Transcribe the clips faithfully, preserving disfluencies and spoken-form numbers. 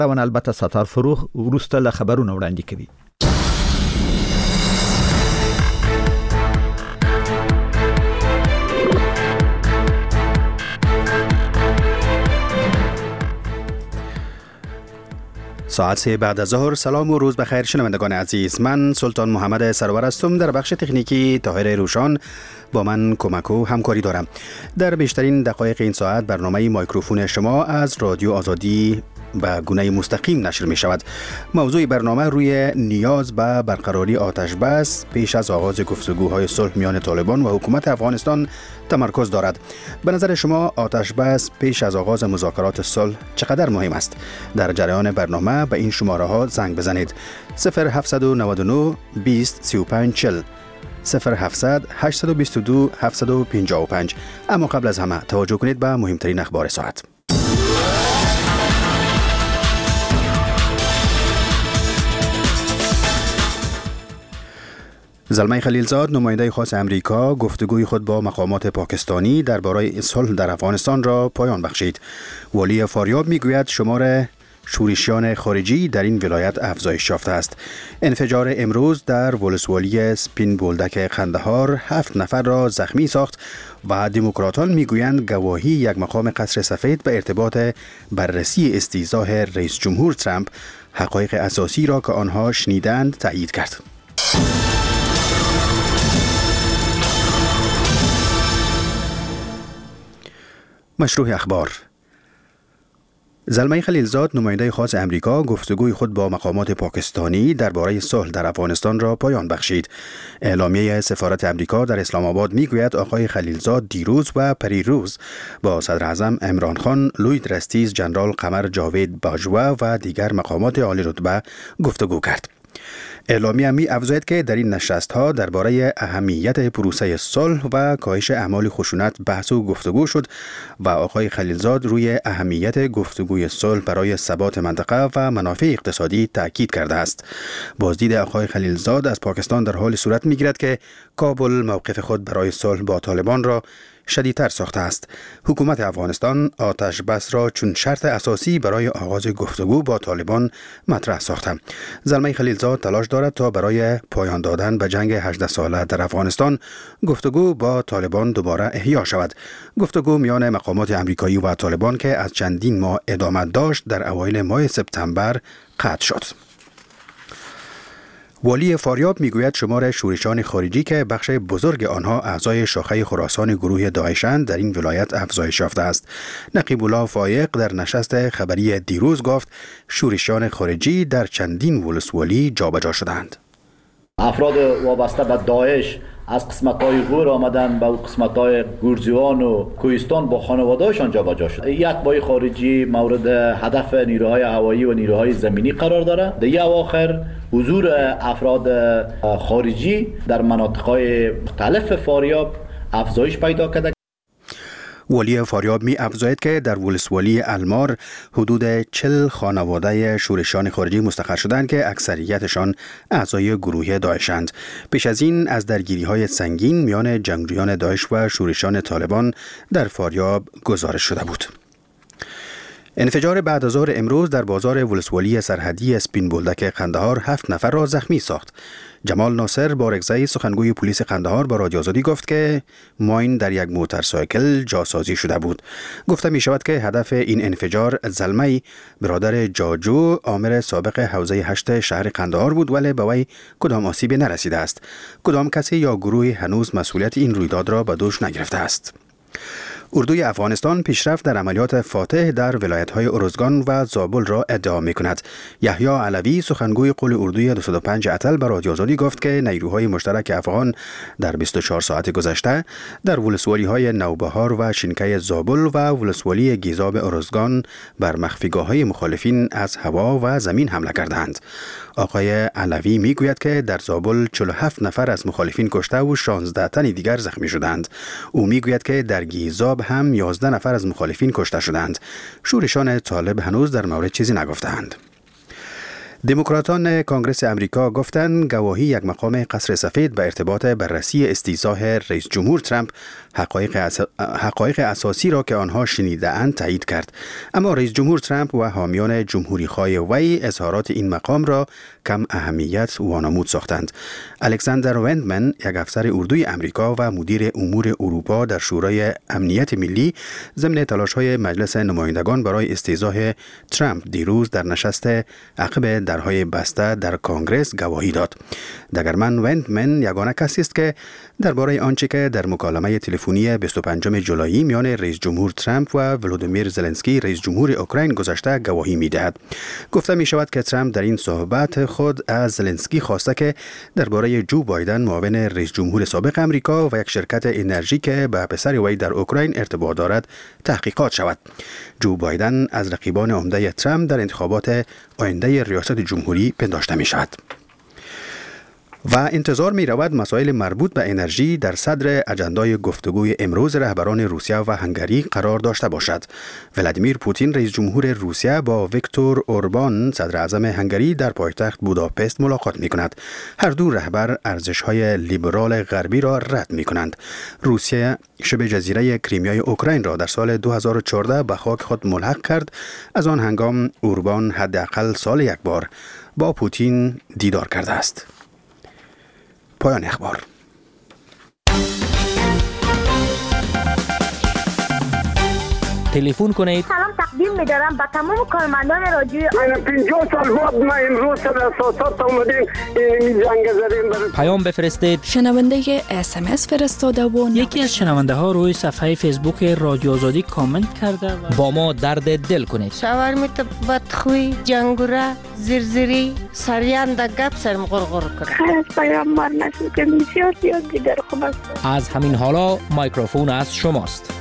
و البته ستار فروغ وروسته له خبرونه وړاندې کوي. ساعت سه بعد از ظهر. سلام و روز بخیر شنوندگان عزیز. من سلطان محمد سرور هستم. در بخش تکنیکی طاهر روشان با من کمک و همکاری دارم. در بیشترین دقایق این ساعت برنامه مایکروفون شما از رادیو آزادی به گونه مستقیم نشر می شود. موضوع برنامه روی نیاز به برقراری آتش بس پیش از آغاز گفتگوهای صلح میان طالبان و حکومت افغانستان تمرکز دارد. به نظر شما آتش بس پیش از آغاز مذاکرات صلح چقدر مهم است؟ در جریان برنامه به این شماره ها زنگ بزنید: صفر هفت نه نه بیست سی و پنج چهل صفر هفتصد هشتصد و بیست و دو هفتصد و پنجاه و پنج. اما قبل از همه توجه کنید به مهمترین اخبار ساعت. زلمه خلیلزاد، نماینده خاص امریکا، گفتگوی خود با مقامات پاکستانی درباره صلح در افغانستان را پایان بخشید. والی فاریاب میگوید شمار شورشیان خارجی در این ولایت افزایش یافته است. انفجار امروز در ولسوالی سپین بولدک قندهار هفت نفر را زخمی ساخت و دموکراتان میگویند گواهی یک مقام قصر سفید به ارتباط بررسی استیضاح رئیس جمهور ترامپ حقایق اساسی را که آنها شنیدند تأیید کرد. مشروع اخبار. زلمه خلیلزاد، نماینده خاص امریکا، گفتگوی خود با مقامات پاکستانی درباره صلح در افغانستان را پایان بخشید. اعلامیه سفارت امریکا در اسلام آباد میگوید آقای خلیلزاد دیروز و پریروز با صدر اعظم عمران خان، لوید رستیز، جنرال قمر جاوید باجوا و دیگر مقامات عالی رتبه گفتگو کرد. اعلامیه می افزاید که در این نشست‌ها درباره اهمیت پروسه صلح و کاهش اعمال خشونت بحث و گفتگو شد و آقای خلیلزاد روی اهمیت گفتگوی صلح برای ثبات منطقه و منافع اقتصادی تاکید کرده است. بازدید آقای خلیلزاد از پاکستان در حال صورت می‌گیرد که کابل موقف خود برای صلح با طالبان را شدیدتر ساخته است. حکومت افغانستان آتش بس را چون شرط اساسی برای آغاز گفتگو با طالبان مطرح ساخته. زلمه خلیلزاد تلاش دارد تا برای پایان دادن به جنگ هجده ساله در افغانستان گفتگو با طالبان دوباره احیا شود. گفتگو میان مقامات امریکایی و طالبان که از چندین ماه ادامه داشت در اوایل ماه سپتامبر قطع شد. والی فاریاب میگوید شمار شورشان خارجی که بخش بزرگ آنها اعضای شاخه خراسان گروه داعشند در این ولایت افزایش یافته است. نقیب الله فایق در نشست خبری دیروز گفت شورشان خارجی در چندین ولسوالی جابجا شدند. افراد وابسته به داعش از قسمت‌های غور آمدن به قسمت‌های گورجوان و کوهستان با خانواده‌هاشان جابجا شد. یک بای خارجی مورد هدف نیروهای هوایی و نیروهای زمینی قرار داره. در اواخر حضور افراد خارجی در مناطق‌های مختلف فاریاب افزایش پیدا کرده. والی فاریاب می افزاید که در ولسوالی المار حدود چهل خانواده شورشان خارجی مستقر شدند که اکثریتشان اعضای گروه داعشند. پیش از این از درگیری های سنگین میان جنگجویان داعش و شورشان طالبان در فاریاب گزارش شده بود. انفجار بعد از ظهر امروز در بازار ولسوالی سرحدی سپین بولدک قندهار هفت نفر را زخمی ساخت. جمال ناصر بارگزایی سخنگوی پلیس قندهار با رادیو آزادی گفت که ماین در یک موتورسایکل جاسازی شده بود. گفته می شود که هدف این انفجار زلمه برادر جاجو آمر سابق حوزه هشت شهر قندهار بود ولی به وی کدام آسیبی نرسیده است. کدام کسی یا گروهی هنوز مسئولیت این رویداد را به دوش نگرفته است. اردوی افغانستان پیشرفت در عملیات فاتح در ولایت‌های ارزگان و زابل را ادعا می‌کند. یحیی علوی سخنگوی قول اردوی دویست و پنج اتل به رادیو آزادی گفت که نیروهای مشترک افغان در بیست و چهار ساعت گذشته در ولسوالی‌های نوبهار و شینکه زابل و ولسوالی گیزاب ارزگان بر مخفیگاه‌های مخالفین از هوا و زمین حمله کردند. آقای علوی میگوید که در زابل چهل و هفت نفر از مخالفین کشته و شانزده تن دیگر زخمی شدند. او میگوید که در گیزاب هم یازده نفر از مخالفین کشته شدند. شورشان طالب هنوز در مورد چیزی نگفتند. دموکراتان کانگرس امریکا گفتند گواهی یک مقام قصر سفید به ارتباط بررسی استیضاح رئیس جمهور ترامپ حقایق, اس... حقایق اساسی را که آنها شنیده‌اند تایید کرد. اما رئیس جمهور ترامپ و حامیان جمهوری‌خواه وی اظهارات این مقام را کم اهمیت وانمود ساختند. الکساندر وندمن، یک افسر اردوی امریکا و مدیر امور اروپا در شورای امنیت ملی، ضمن تلاش‌های مجلس نمایندگان برای استیضاح ترامپ دیروز در نشست عقب درهای بسته در کانگرس گواهی داد. دگرمن وندمن یگانه کسی است که درباره آنچه که در مکالمه تلفنی بیست و پنجم جولای میان رئیس جمهور ترامپ و ولودیمیر زلنسکی رئیس جمهور اوکراین گذشته گواهی می‌دهد. گفته می شود که ترامپ در این صحبت خود از زلنسکی خواسته که درباره جو بایدن معاون رئیس جمهور سابق امریکا و یک شرکت انرژی که به پسر وی در اوکراین ارتباط دارد تحقیقات شود. جو بایدن از رقیبان عمده ترامپ در انتخابات آینده ریاست جمهوری پنداشته می شود. و انتظار می رود مسائل مربوط به انرژی در صدر اجندای گفتگوی امروز رهبران روسیه و هنگری قرار داشته باشد. ولادیمیر پوتین رئیس جمهور روسیه با ویکتور اوربان صدر اعظم هنگری در پایتخت بوداپست ملاقات می کند. هر دو رهبر ارزش‌های لیبرال غربی را رد می کنند. روسیه شبه جزیره کریمیای اوکراین را در سال دو هزار و چهارده به خاک خود ملحق کرد. از آن هنگام اوربان حداقل سال یک بار با پوتین دیدار کرده است. پایان اخبار. تلفن کنید. سلام تقدیم می‌دارم به تمام کارمندان رادیو. من پنجاه سال بعد ما امروز سر اساسات اومدیم این جنگ زدیم. پیام بفرستید. شنونده اس ام اس فرستاده و یکی از شنونده ها روی صفحه فیسبوک رادیو آزادی کامنت کرده و با ما درد دل کنید. شاورمیت بدخوی جنگوره زرزری سریان د گپ سرم غرغر کنه. خیر پیامبر نشد که بسیار زیاد دیگر خوب است. از همین حالا مایکروفون از شماست.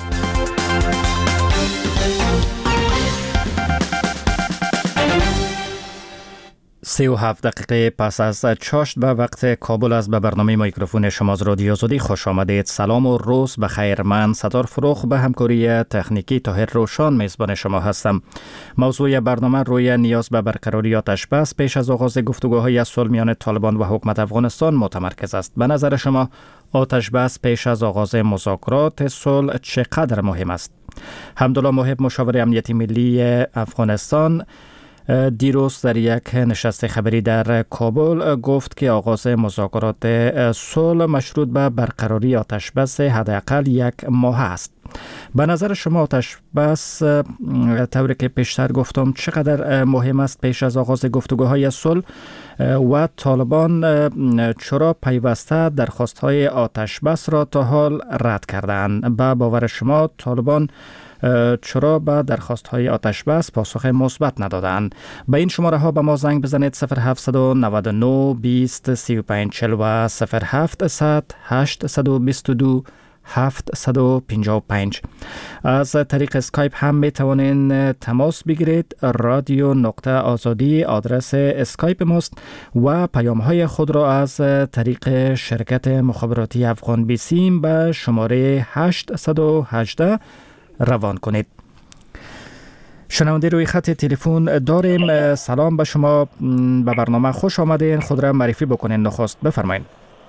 سی و هفت دقیقه پس از چاشت به وقت کابل است. به برنامه میکروفون شما از رادیو آزادی خوش آمدید. سلام و روز بخیر. من ستار فروخ به همکاری تکنیکی طاهر روشان میزبان شما هستم. موضوع برنامه روی نیاز به برقراری آتش بس پیش از آغاز گفتگوهای صلح میان طالبان و حکومت افغانستان متمرکز است. به نظر شما آتش بس پیش از آغاز مذاکرات صلح چقدر مهم است؟ حمدالله محب مشاور امنیتی ملی افغانستان دیروز در یک نشست خبری در کابل گفت که آغاز مذاکرات صلح مشروط به برقراری آتش بس حداقل یک ماه است. به نظر شما آتش بس طوری که پیشتر گفتم چقدر مهم است پیش از آغاز گفتگوهای صلح و طالبان چرا پیوسته درخواست‌های آتش بس را تا حال رد کردند؟ به باور شما طالبان چرا به درخواست‌های آتش بس پاسخ مثبت ندادند؟ به این شماره ها به ما زنگ بزنید صفر هفت نه نه بیست سی و پنج چهل و صفر هفت صد هشت دو دو هفت پنج پنج. از طریق اسکایپ هم می توانین تماس بگیرید. رادیو نقطه آزادی آدرس اسکایپ ماست و پیام های خود را از طریق شرکت مخابراتی افغان بیسیم به شماره هشت یک هشت روان کنید. شنونده روی خط تلفن داریم. سلام به شما، به برنامه خوش آمدین. خود را معرفی بکنین نخست بفرمایید.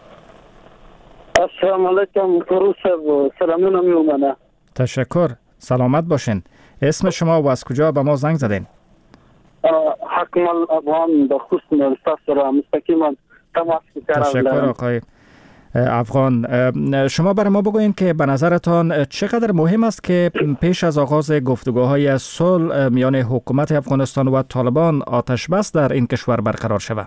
السلام علیکم فروز صاحب، سلامونه میومنه. تشکر، سلامت باشین. اسم شما و از کجا به ما زنگ زدین؟ حکم الافغان به خصوص مستفسر مستقیما تماس کردم. تشکر آقای افغان. شما برای ما بگوین که به نظرتان چقدر مهم است که پیش از آغاز گفتگوهای صلح میان حکومت افغانستان و طالبان آتش بس در این کشور برقرار شود؟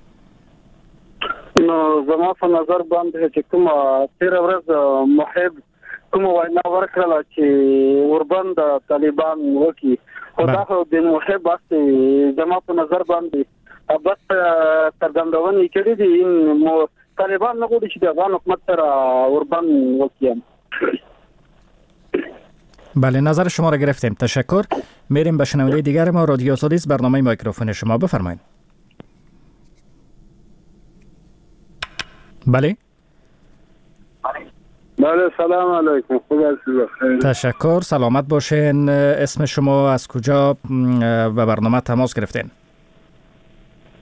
نو زما په نظر باندې چې کوم تیر ورځ محب کوم وینا ورکړه چې اوربند طالبان وکي خدا خو د محب است زما په نظر باندې بس څرګندونه کړې دي این طالبان نه غواړي چې د افغان حکومت سره اوربند وکي. بله، نظر شما را گرفتیم. تشکر. میریم به شنونده دیگر ما. رادیو آزادی است، برنامه میکروفون شما بفرمایید. بله بله سلام علیکم. خوب هستید؟ تشکر، سلامت باشین. اسم شما از کجا به برنامه تماس گرفتین؟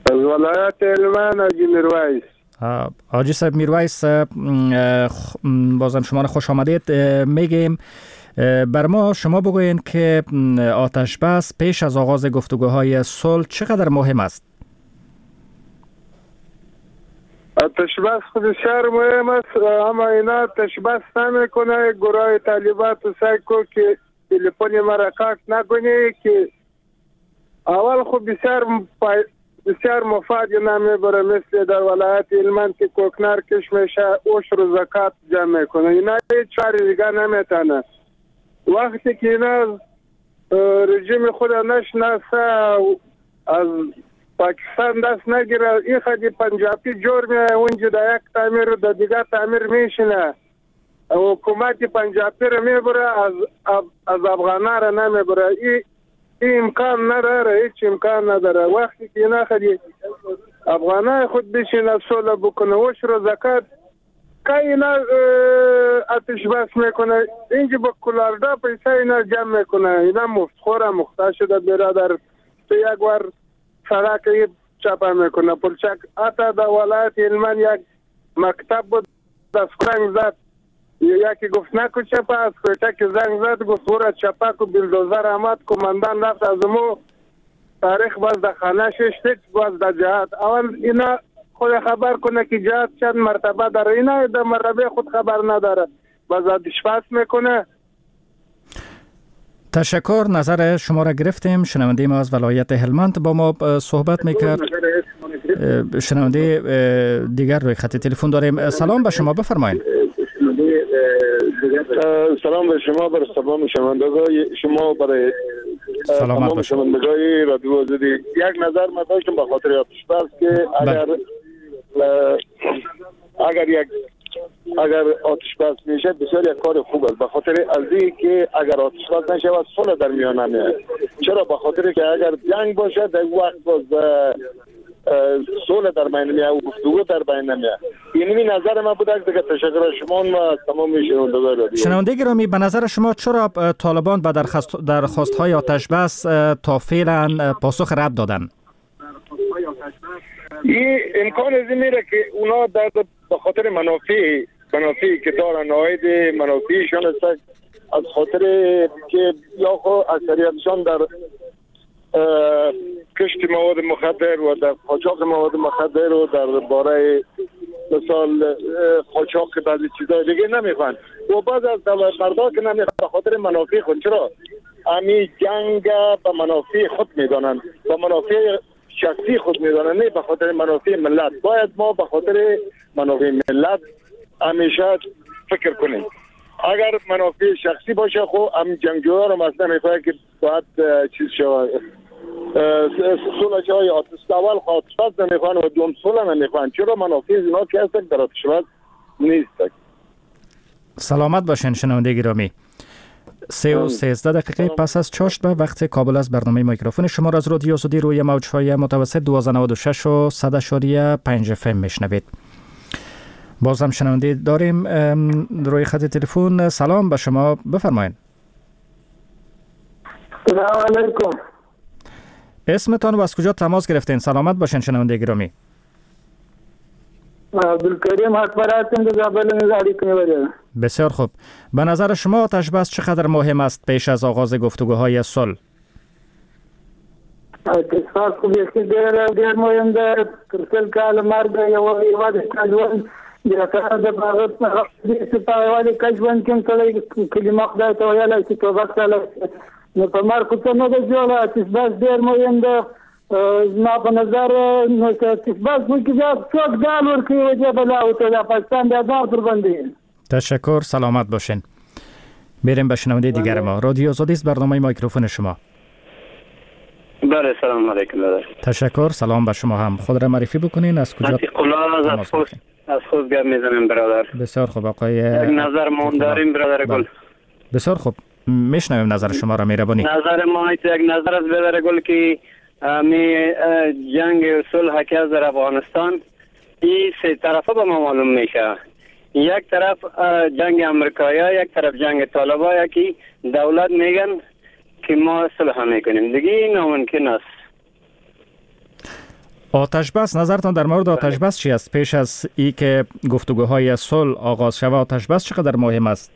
از ولایت هلمند حاجی میرویس. حاجی صاحب میرویس، بازم شما را خوش آمدید میگیم. بر ما شما بگوین که آتش بس پیش از آغاز گفتگوهای صلح چقدر مهم است؟ آتش بس خود بسیار مهم است، اما اینا آتش بس نمیکنه. گروه طالبات و سعی کن که تلفن مرا کات نکنه که اول خود بسیار بسیار مفاد نمیبره، مثل در ولایت هلمند که کوکنار کش میشه عشر و زکات جمع میکنه. اینا هیچ چاری دیگه نمیتونه. وقتی که اینا رژیم خود نشناسه از پاکستان دست نگیره، این خودی پنجابی جور میه اونجا در یک تعمیر و در دیگه تعمیر میشنه. حکومت پنجابی رو میبره، از از افغانه رو نمیبره. این این امکان نداره، هیچ امکان نداره. وقتی که اینا خودی افغانه خود بشینه صلح بکنه عشر و زکات که اینا آتش بس میکنه، اینجا با کلاردا پیسه اینا جمع میکنه. اینا مفتخوره مختار شده برادر تو یک بار سراک چپا میکنه. پلچک آتا در ولایت هلمند یک مکتب بود، دسترنگ زد، یکی گفت نکو چپا، از کویتک زنگ زد گفت برو چپا کو، بلدوزر آمد، کماندان رفت از مو تاریخ باز در خانه ششتید باز در جهات. اول اینا خود خبر کنه که جهات چند مرتبه داره، اینا در مرتبه خود خبر نداره، باز آتش بس میکنه. تشکر، نظر شما را گرفتیم. شنونده ما از ولایت هلمند با ما صحبت میکرد. شنونده دیگر روی خط تلفن داریم. سلام به شما، بفرمایید. سلام به شما، بر تمام شنوندگان شما، برای تمام شنوندگان رادیو آزادی. یک نظر من داشتم به خاطر آتش بس که اگر اگر یک اگر آتش بس میشه بسیار یک کار خوب است، به خاطر ازی که اگر آتش بس نشه و صلح در میان نمیاد. چرا؟ به خاطر که اگر جنگ باشه در وقت باز صلح در بین نمیاد و گفتگو در بین نمیاد. اینمی نظر من بود. دیگه تشکر از شما و تمام شنوندگان رادیو. شنونده گرامی، به نظر شما چرا طالبان به درخواست‌های آتش بس تا فعلا پاسخ رد دادن؟ این امکان از این میره که اونا در به خاطر منافع منافعی که دارن، عاید منافعشان است، از خاطر که یا خو اکثریتشان در کشت مواد مخدر و در قاچاق مواد مخدر و در باره مثال قاچاق بعضی چیزای دیگه نمیخوان و بعض از دولت مردا که نمیخوان به خاطر منافع خود. چرا؟ امی جنگ به منافع خود میدانن، به منافع شخصی خود میدانن، نه به خاطر منافع ملت. باید ما به خاطر منافع ملت همیشه فکر کنیم. اگر منافع شخصی باشه خب هم جنگجوها رو مثلا میفهمه که باید چیز شود صلح جای آتش اول آتش بس نمیخوان و دوم صلح نمیخوان. چرا؟ منافع اینا که هستن در آتش بس نیست. سلامت باشین شنونده گرامی. سه و سیزده دقیقه پس از چاشت به وقت کابل از برنامه میکروفون شما را از رادیو آزادی روی موجهای متوسط دوازده نود و شش و صد اشاریه پنج اف ام میشنوید. باز هم شنونده داریم روی خط تلفن. سلام به شما، بفرمایید. سلام علیکم. اسمتان و از کجا تماس گرفتین؟ سلامت باشین شنونده گرامی. عبدالکریم حکمراتم در زابل نزاری کنید. بسیار خوب. به نظر شما آتش بس چقدر مهم است پیش از آغاز گفتگوهای صلح؟ آتش بس خوب یکی دیر دیر مهم ده. کرسل کال مرد یا ایواد کجوان دیگر ده باغت دیست پایوالی کجوان کم سالی کلمه خدای تویالا سی توبه سالی نو په مار کوڅه نه د جوړه آتش بس ډېر مهم ده. زما په نظر نو که آتش بس وکړي بیا څوک ځان ورکوي وجه بلا ورته د پاکستان بیا ځان ورباندې. تشکر، سلامت باشین. بریم به شنونده دیگر ما. رادیو آزادی است، برنامه میکروفون شما. بله، سلام علیکم. تشکر، سلام به شما هم. خود را معرفی بکنین. از کجا از خود از خود گپ میزنم برادر. بسیار خوب. آقای یک نظر ما داریم برادر گل. بسیار خوب، میشنویم نظر شما را. مهربانی. نظر ما یک نظر از برادر گل که می جنگ صلح که از در افغانستان این سه طرفه به ما معلوم میشه. یک طرف جنگ امریکایی، یک طرف جنگ طالبان، که دولت میگن که ما صلح میکنیم، دیگه این ناممکن است. آتش بس، نظرتان در مورد آتش بس چی است؟ پیش از ای که گفتگوهای صلح آغاز شود آتش بس چقدر مهم است؟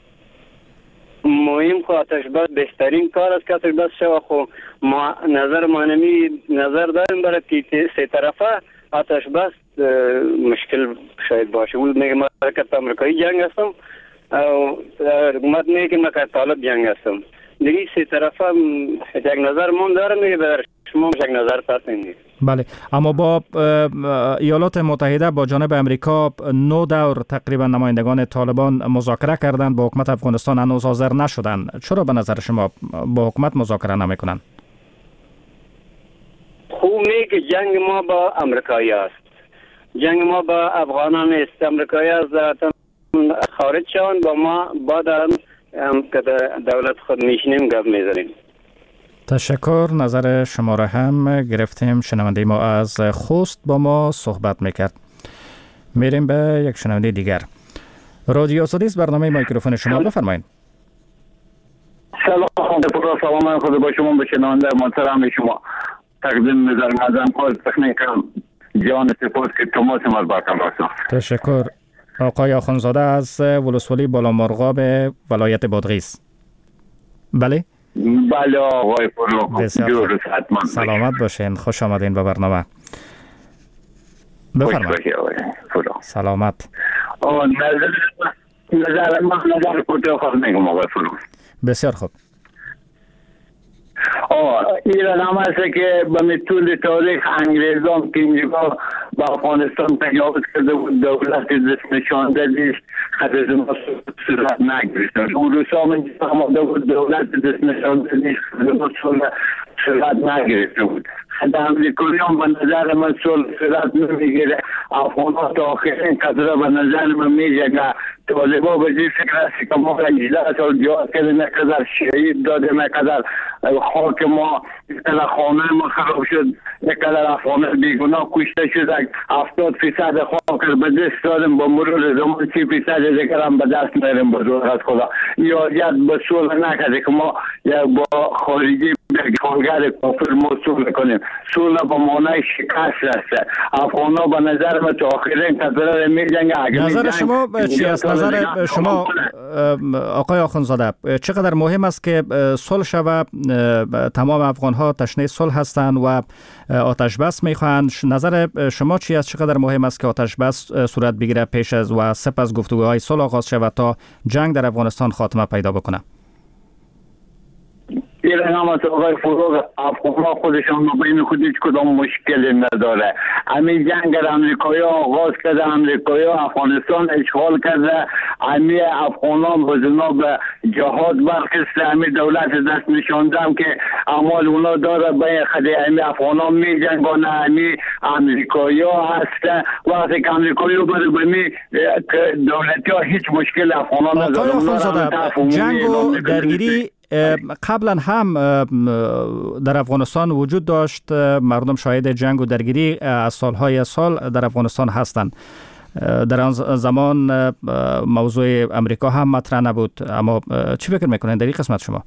مهم که آتش بس بهترین کار است که آتش بس شود. خو ما نظر مانمی نظر داریم برای که سه طرفه آتش بس مشکل شاید باشه. اون میگه ما حرکت امریکایی جنگ هستم و حکومت میگه که ما که طالب جنگ هستم. دیگه سه طرفه یک نظر من دارم، میگه بر شما یک نظر پس. بله، اما با ایالات متحده با جانب امریکا نو دور تقریبا نمایندگان طالبان مذاکره کردند، با حکومت افغانستان هنوز حاضر نشدند. چرا به نظر شما با حکومت مذاکره نمیکنند؟ خوب میگه جنگ ما با امریکایی است، جنگ ما با افغانان است. امریکایی از خارج شوند با ما بعد هم که دولت خود میشنیم گپ میزنیم. تشکر. نظر شما را هم گرفتیم. شنونده ما از خوست با ما صحبت میکرد. میریم به یک شنونده دیگر. رادیو آزادی است، برنامه میکروفون شما، بفرمایید. سلام سلام خود با شما، به شنونده محترم شما تقدیم می‌کنم. از کار تکنیکم جان سپاس که تماس ما برقرار است. تشکر. آقای آخونزاده از ولسوالی بالامرغاب ولایت بادغیس. بله؟ بله آقای فرلو، سلامت باشین، خوش آمدین به برنامه. بفرمایید. سلامت. نظر نظر من نظر کوتاه خواهد میگم آقای فرلو. بسیار خوب. ایران هم هست که به طول تاریخ انگریزان که اینجا با افغانستان تجاوز کرده بود، دولت دست نشانده دیست خط از ما صورت نگرفتن. روس هم اینجا آمده بود، دولت دست نشانده دیست خط از ما صورت نگرفته بود. خط امریکایی هم به نظر من صورت نمیگیره. افغان ها تا آخرین قطره به نظر من میگه که طالبا به جای فکر هستی که ما هجده سال جهاد کرده، نقدر شهید داده، نقدر خاک ما نقدر خانه ما خراب شد، نقدر افغان بیگناه کشته شد. هفتاد فیصد خاک به دست دادیم، با مرور زمان سی فیصد دیگر هم به دست میریم. بزرگ از خدا یادیت به صلح نکرده که ما با خارجی بگیرگر کافر ما صلح کنیم. صلح با معنای شکست است. افغان ها به نظر من تا آخرین قطره می جنگه. نظر شما چی است؟ نظر شما آقای آخونزاده چقدر مهم است که صلح شود؟ تمام افغان ها تشنه صلح هستند و آتش بس میخواهند. نظر شما چی است؟ چقدر مهم است که آتش بس صورت بگیره پیش از و سپس گفتگوهای صلح آغاز شود تا جنگ در افغانستان خاتمه پیدا بکنه؟ ایران هم از آقای فروغ افغان ها خودشان مبین خود هیچ کدام مشکلی نداره. همین جنگ در امریکایی ها آغاز کرده، امریکایی ها افغانستان اشغال کرده، همین افغان ها به جناب جهاد برخسته، همین دولت دست نشانده هم که اعمال اونا داره به خدای همین افغان ها می جنگانه. همین امریکایی ها هسته. وقتی که امریکایی ها بره بمی دولتی ها هیچ مشکل افغان ها نداره. جنگ و درگیری قبلا هم در افغانستان وجود داشت. مردم شاهد جنگ و درگیری از سالهای سال در افغانستان هستند. در آن زمان موضوع امریکا هم مطرح نبود. اما چی فکر میکنین در این قسمت شما؟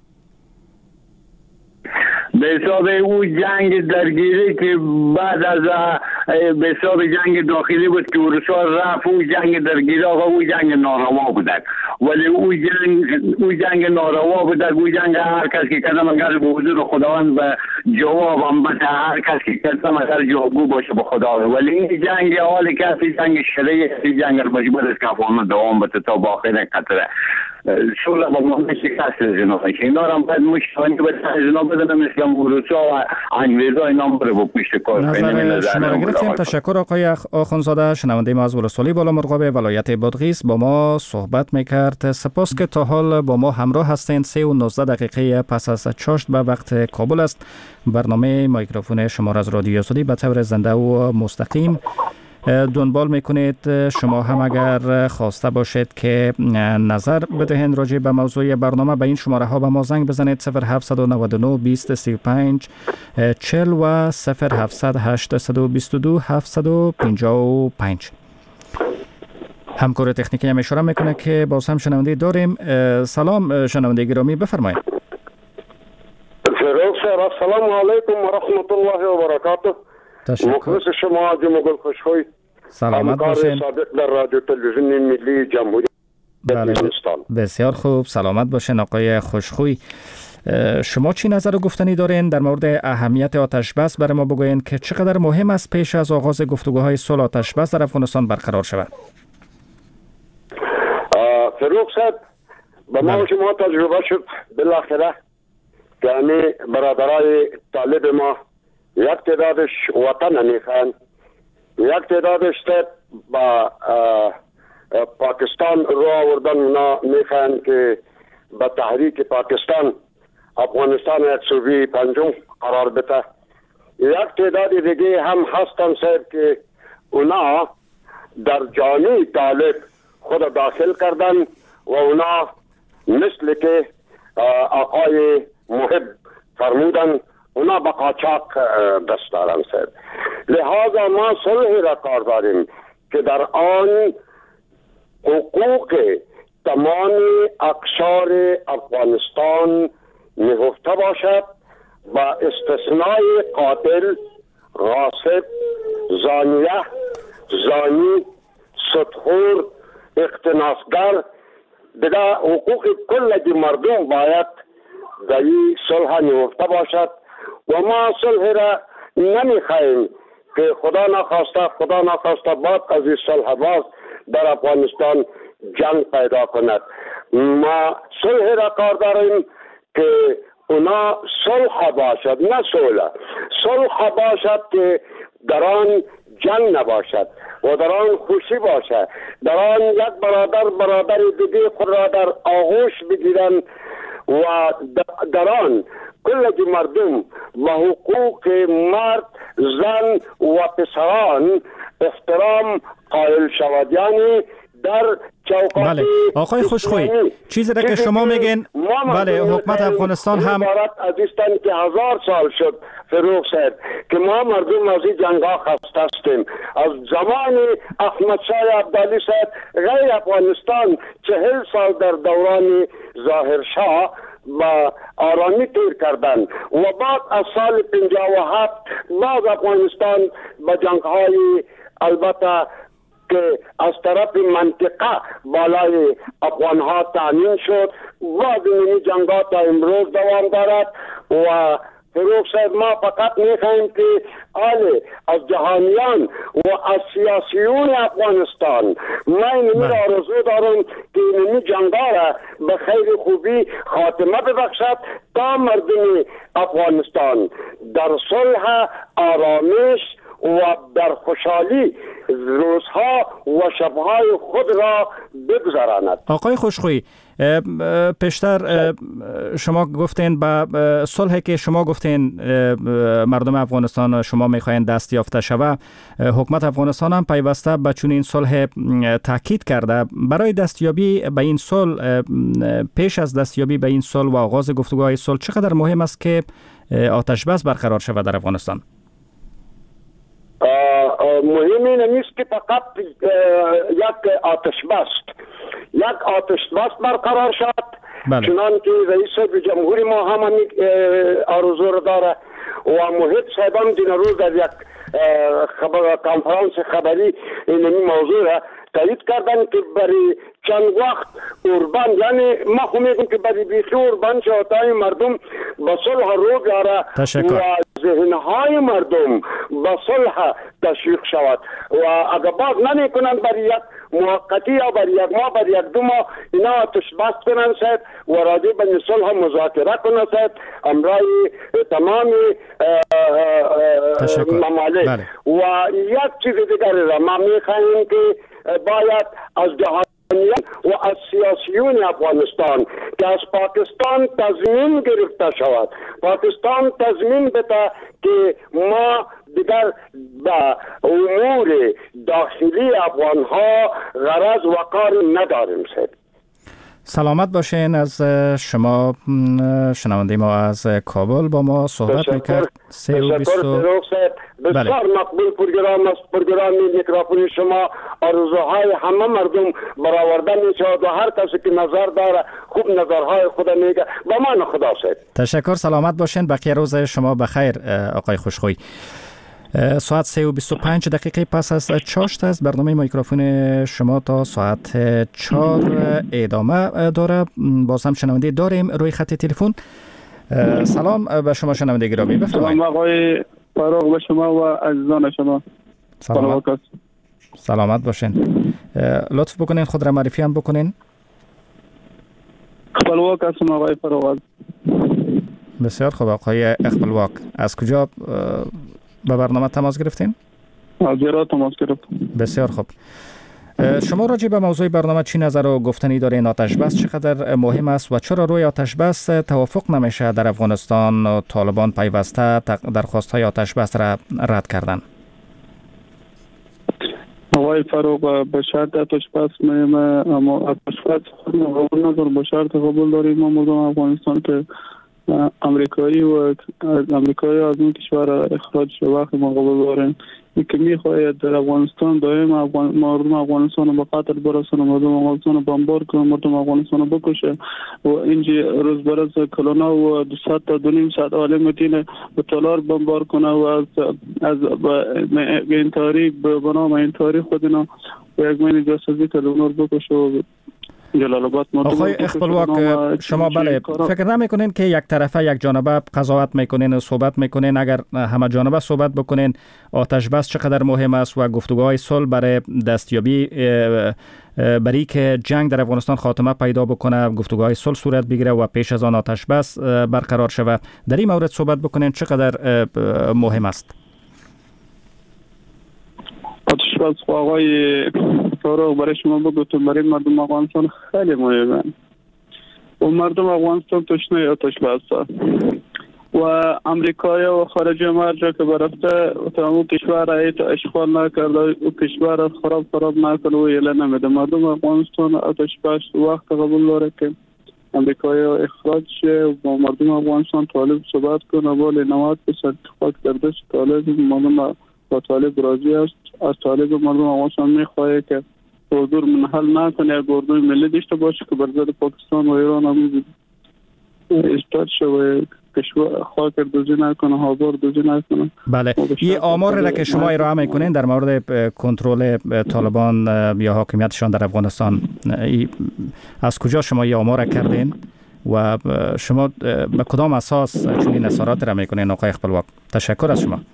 به حساب او جنگ درگیری که بعد از به حساب جنگ داخلی بود که روسا رفت، او جنگ درگیری آقا او جنگ ناروا بود. ولی او جنگ او جنگ ناروا بود. او جنگ هر کس که کردم اگر به حضور خداوند به جواب هم بده، هر کس که کردم اگر جوابگو باشه به خدا. ولی این جنگ حالی که اصلی جنگ شرعی، جنگ مجبور است که افغان دوام بده تا با آخرین قطره. صلح با ما شکست جناب اینا هم باید مشتانی به جناب بدن مثل روسا و انگلیزا اینا هم بره با پشت کار. نظر شما را گرفتیم. تشکر آقای آخونزاده. شنونده ما از ولسوالی بالامرغاب ولایت بادغیس با ما صحبت میکرد. سپاس که تا حال با ما همراه هستین. سه و نوزده دقیقه پس از چاشت به وقت کابل است. برنامه میکروفون شما را از رادیو آزادی به طور زنده و مستقیم دنبال میکنید. شما هم اگر خواسته باشید که نظر بدهید راجع به موضوع برنامه، به این شماره ها به ما زنگ بزنید: صفر هفت نه نه بیست سی و پنج چهل و صفر هفت هشت دو دو هفت پنج پنج. همکار تکنیکی هم اشاره میکنه که باز هم شنونده داریم. سلام شنونده گرامی، بفرمایید. السلام علیکم و رحمت الله و برکاته. مخلص شما جمع گل خوشخوی، سلامت باشین. صادق در رادیو تلویزیون ملی جمهوری افغانستان. بسیار خوب، سلامت باشین آقای خوشخوی. شما چی نظر و گفتنی دارین در مورد اهمیت آتش بس؟ برای ما بگوین که چقدر مهم است پیش از آغاز گفتگوهای صلح آتش بس در افغانستان برقرار شود. فروغ صاحب، با ما شما تجربه شد بالاخره که همه برادرای طالب ما یک تعدادش وطن میخوان، یک تعدادش با پاکستان رو آوردن، اونا میخوان که با تحریک پاکستان افغانستان یک صوبه پنجم قرار بده. یک تعداد دیگه هم هستن صاحب که اونا در جامعه طالب خود داخل کردن و اونا مثل که آقای محب فرمودن اونا با قاچاق دست دارن صاحب. لہذا ما صلح را کار داریم که در آن حقوق تمام اقشار افغانستان نهفته باشد، با استثنای قاتل، غاصب، زانیه، زانی، سطخور، اختناسگر، دیگه حقوق کل مردم باید در این صلح نهفته باشد و ما صلح را نمیخواهیم که خدا نخواسته خدا نخواسته بعد از این صلح باز در افغانستان جنگ پیدا کند. ما صلح را کار داریم که اونا صلح باشد، نه صلح صلح باشد که در آن جنگ نباشد و در آن خوشی باشد، در آن یک برادر برادر دیگه خود را در آغوش بگیرن و در آن کل مردم و حقوق مرد، زن و پسران احترام قائل شود. یعنی در چوکاتی بله آقای خوشخوی، چیزی را که شما میگین بله حکومت افغانستان هم از ایستان که هزار سال شد فروغ صاحب که ما مردم از این جنگ ها خسته هستیم. از زمان احمد شاه ابدالی صاحب غیر افغانستان چهل سال در دوران ظاهر شاه با آرامی تیر کردن و بعد از سال پنجاه و هفت باز افغانستان با جنگ های البته که از طرف منطقه بالای افغان ها تامین شد، بعد این جنگ ها تا امروز دوام دارد و فروغ صاحب ما فقط میخواهیم که آله از جهانیان و از سیاسیون افغانستان من اینمی آرزو دارم که اینمی جنگا را به خیر خوبی خاتمه ببخشد تا مردم افغانستان در صلح، آرامش و در خوشحالی روزها و شبهای خود را بگذراند. آقای خوشخوی، پیشتر شما گفتین با صلحی که شما گفتین مردم افغانستان شما میخواین دست یافته شود، حکومت افغانستان هم پیوسته به چنین صلح تاکید کرده. برای دستیابی به این صلح، پیش از دستیابی به این صلح و آغاز گفتگوهای صلح چقدر مهم است که آتش بس برقرار شود در افغانستان؟ مهم این نیست که فقط یک آتش بس یک آتش بس برقرار شد، بله. چنان که رئیس جمهوری ما هم آرزو را داره و محب صاحبان دین روز در یک خبر کنفرانس خبری این موضوع را تایید کردن که برای چند وقت اوربان، یعنی ما خو میگم که برای بیخی اوربان شوتای مردم به صلح رو بیاره و ذهنهای مردم به صلح تشویق شود و اگر باز نمی کنن برای یک موقتی یا برای یک ماه برای یک دو ماه اینا آتش بس کنن سید و راجع به صلح مذاکره کنن سید امرای تمام ممالک. بله. و یک چیز دیگر را ما میخواهیم که باید از جهانیان و از سیاسیون افغانستان که از پاکستان تضمین گرفته شود، پاکستان تضمین بده که ما دیگر به امور داخلی افغانها غرض و کار نداریم. سید سلامت باشین. از شما شنونده ما از کابل با ما صحبت میکرد. سه و بیست بسیار مقبول پروگرام است. پروگرام میکروفون شما آرزوهای همه مردم برآورده میشود و هر کسی که نظر داره خوب نظرهای خود میگه. با من خدا سید. تشکر، سلامت باشین. بقیه روز شما بخیر آقای خوشخوی. ساعت سه و بیست و پنج دقیقه پس از چاشت است. برنامه میکروفون شما تا ساعت چهار ادامه داره. باز هم شنونده داریم روی خط تلفن. سلام به شما شنونده گرامی، بفرمایید. سلام آقای فاروق، به شما و عزیزان شما. سلامت سلامت باشین. لطف بکنین خود را معرفی هم بکنین. خپلواک هستم آقای فاروق. بسیار خوب آقای اخپلواک، از کجا به برنامه تماس گرفتین؟ از ایران تماس گرفتم. بسیار خوب. شما راجع به موضوع برنامه چی نظر و گفتنی دارین؟ آتش بس چقدر مهم است و چرا روی آتش بس توافق نمیشه در افغانستان و طالبان پیوسته درخواست های آتش بس را رد کردن؟ آقای فاروق، به شرط آتش بس مهمه، اما آتش بس قبول ندارم. به شرط قبول داریم ما مردم افغانستان که امریکایی و امریکایی از اون کشور اخراج شد. وقتی ما قبول داریم این که میخواهد در افغانستان دائم افغان... مردم افغانستان به قتل برسونه، مردم افغانستان رو بمبار کنه، مردم افغانستان رو بکشه و اینجا روز بر روز کلونا و دویست تا دو نیم ساعت عالم دین به تالار بمبار کنه و از از به این تاریخ به نام این تاریخ خود اینا و یک مین جاسوسی کلونا رو بکشه و جلال آباد. آقای اخپلواک، شما بله فکر نمیکنین که یک طرفه یک جانبه قضاوت میکنین و صحبت میکنین؟ اگر همه جانبه صحبت بکنین آتش بس چقدر مهم است و گفتگوهای صلح برای دستیابی برای که جنگ در افغانستان خاتمه پیدا بکنه، گفتگوهای صلح صورت بگیره و پیش از آن آتش بس برقرار شود، در این مورد صحبت بکنین چقدر مهم است؟ آتش بس آقای فاروق برای شما بگوتم برای مردم افغانستان خیلی مهمه و مردم افغانستان تشنه آتش بس و امریکایی و خارجی مرجع که برفته تمام کشور را اشغال نکرده و کشور را خراب خراب نکنه و یله نمیده. مردم افغانستان آتش بس وقت قبول داره که امریکایی اخراج شه و مردم افغانستان طالب صحبت کنه ولی نود درصد اتفاق کرده طالب مردم با طالب راضی است. از طالب مردم افغانستان میخواهد که حضور منحل نکنه، یک اردوی ملی داشته باشه که بر ضد پاکستان و ایران هم استاد شوه، کشور خاک دوزی نکنه، هابار دوزی نکنه. بله، این آمار را که شما ارائه میکنین در مورد کنترل طالبان یا حاکمیتشان در افغانستان، از کجا شما این آمار را کردین و شما به کدام اساس چنین اظهارات را میکنین آقای اخپلواک؟ تشکر از شما.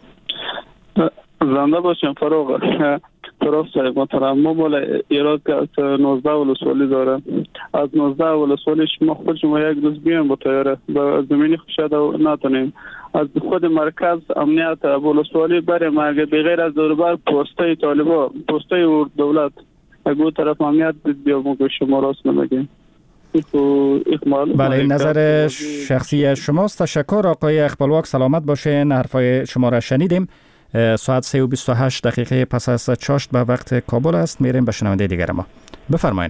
زنده باشیم فاروق. فاروق صاحب محترم، ما مال ایران که نوزده ولسوالی داره، از نوزده ولسوالی شما خود شما یک روز بیان با تیاره و زمینی خوشد نتونیم از خود مرکز امنیت ولسوالی بریم اگه بغیر از دوربر پوسته طالبا پوسته دولت اگه طرف امنیت بیا موقع شما راست نمیگیم. بله، نظر شخصی شماست. تشکر آقای اخپلواک، سلامت باشین. حرفای شما را شنیدیم. ساعت سه و بیست و هشت دقیقه پس از چاشت به وقت کابل است. میریم به شنونده دیگر ما. بفرمایید.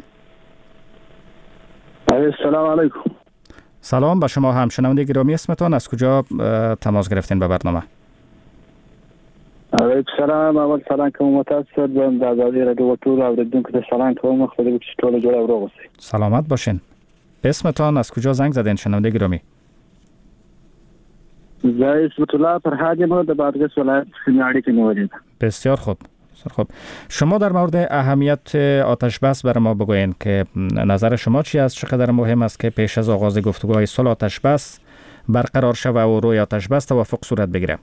السلام علیکم. سلام به شما هم شنونده گرامی، اسمتان از کجا تماس گرفتین به برنامه؟ علیکم سلام. اول سلام کوم متاسف بم د ازادي رادیو ټول اوریدونکو ته سلام کوم. خدای دې ټول جوړ او روغ اوسئ. سلامت باشین. اسمتان از کجا زنگ زدین شنونده گرامی؟ زای اسمت الله فرهاد ما د بادغیس ولایت سیناړي کې نیولې. بسیار خوب. بسیار خوب. شما در مورد اهمیت آتش بس برای ما بگوین که نظر شما چی است؟ چقدر مهم است که پیش از آغاز گفتگوهای صلح آتش بس برقرار شود و روی آتش بس توافق صورت بگیره؟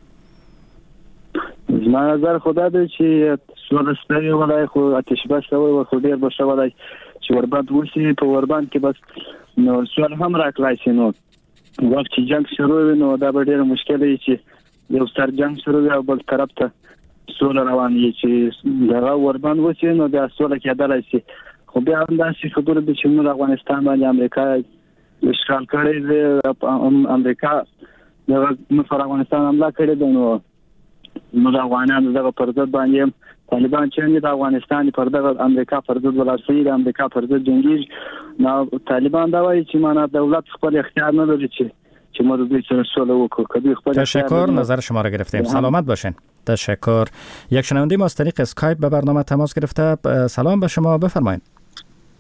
زما نظر خدا دی چې صلح ستړي ولای خو آتش بس وي او خو ډیر بشه ولای چې ورباند وشي په ورباند کې بس نو صلح هم راکړای شي. نو وخت چې جنگ شروع وي نو دا به ډېر مشکل وي چې یو سر جنگ شروع وي او بل طرف ته صلح روان وي چې دا ورباند وشي نو بیا صلح کېدلای شي. خو بیا هم داسې خبره ده چې موږ افغانستان باندې امریکا اشغال کړی دی، امریکا د افغانستان حمله کړې ده، نو نو د افغانانو دغه پر ضد باندې طالبان چې د افغانستان پر دغه امریکا پر ضد ولاسي د امریکا پر ضد جنگي نو طالبان دا وایي چې معنا دولت خپل اختیار نه لري چې چې ما د دې سره صلح وکړو. کدی خپل تشکر، نظر شما را گرفتیم. سلامت باشین. تشکر. یک شنونده ما از طریق اسکایپ به برنامه تماس گرفته. سلام به شما، بفرمایید.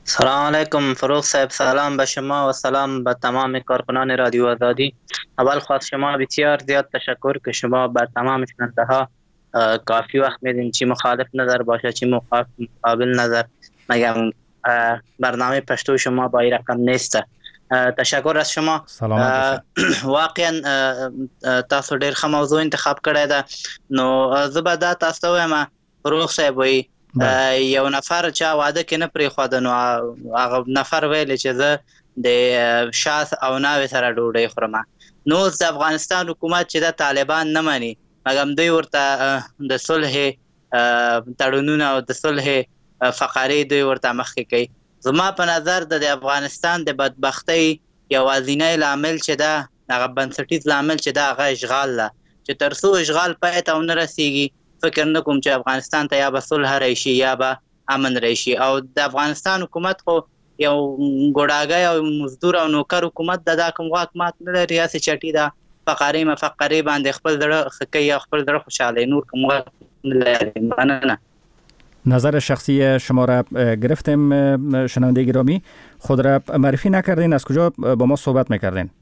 سلام علیکم فروغ صاحب، سلام به شما و سلام به تمام کارکنان رادیو آزادی. اول خواست شما بسیار زیاد تشکر که شما بر تمام شنونده ها کافی وقت میدین، چی مخالف نظر باشه چی مقابل نظر، مگه برنامه پشتو شما با این رقم نیست. تشکر از شما. واقعا تاسو ډیر ښه موضوع انتخاب کړی ده. نو زه به دا تاسو ته وایم فروغ صاحب، وایي یو نفر چا واده کې نه پرېښوده، نو هغه نفر ویل چې زه د شاس او ناوې سره ډوډۍ خورم. نو اوس د افغانستان حکومت چې د طالبان نه مني، مګم دوی ورته د صلح تړونونه او د صلح فقرې دوی ورته مخکې کوي. زما په نظر د افغانستان د بدبختۍ یوازینی لامل چې ده، هغه بنسټیز لامل چې ده، هغه اشغال ده. چې تر څو اشغال پای ته ونه رسیږي، فکر نه کوم چې افغانستان ته یا به صلح راشي یا به امن راشي. او د افغانستان حکومت خو یو ګوډاګی او مزدور او نوکر حکومت ده، دا کوم واک مات نه لري، هسې چټي ده، فقرې مفقرې باندې خپل زړه ښه کوي او خپل زړه خوشحاله، نور کوم واک نه لري. مننه. نظر شخصی شما را گرفتیم. شنونده گرامی، خود را معرفی نکردین، از کجا با ما صحبت میکردین؟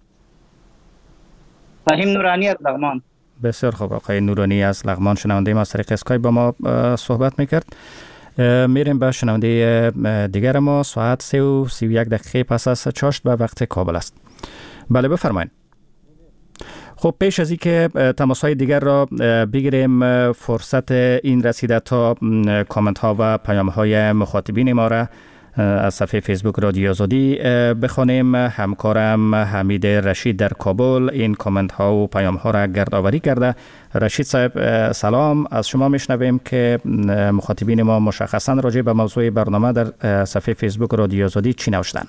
فهیم نورانی از لغمان. بسیار خوب، آقای نورانی از لغمان شنونده ما از طریق اسکایپ با ما صحبت میکرد. میریم به شنونده دیگر ما. ساعت سه و سی و یک دقیقه پس از چاشت به وقت کابل است. بله بفرمایید. خب پیش از اینکه تماس‌های دیگر را بگیریم، فرصت این رسیده تا کامنت ها و پیام های مخاطبین ما را از صفحه فیسبوک رادیو آزادی بخوانیم. همکارم حمید رشید در کابل این کامنت ها و پیام ها را گردآوری کرده. رشید صاحب سلام، از شما میشنویم که مخاطبین ما مشخصا راجع به موضوع برنامه در صفحه فیسبوک رادیو آزادی چی نوشتن.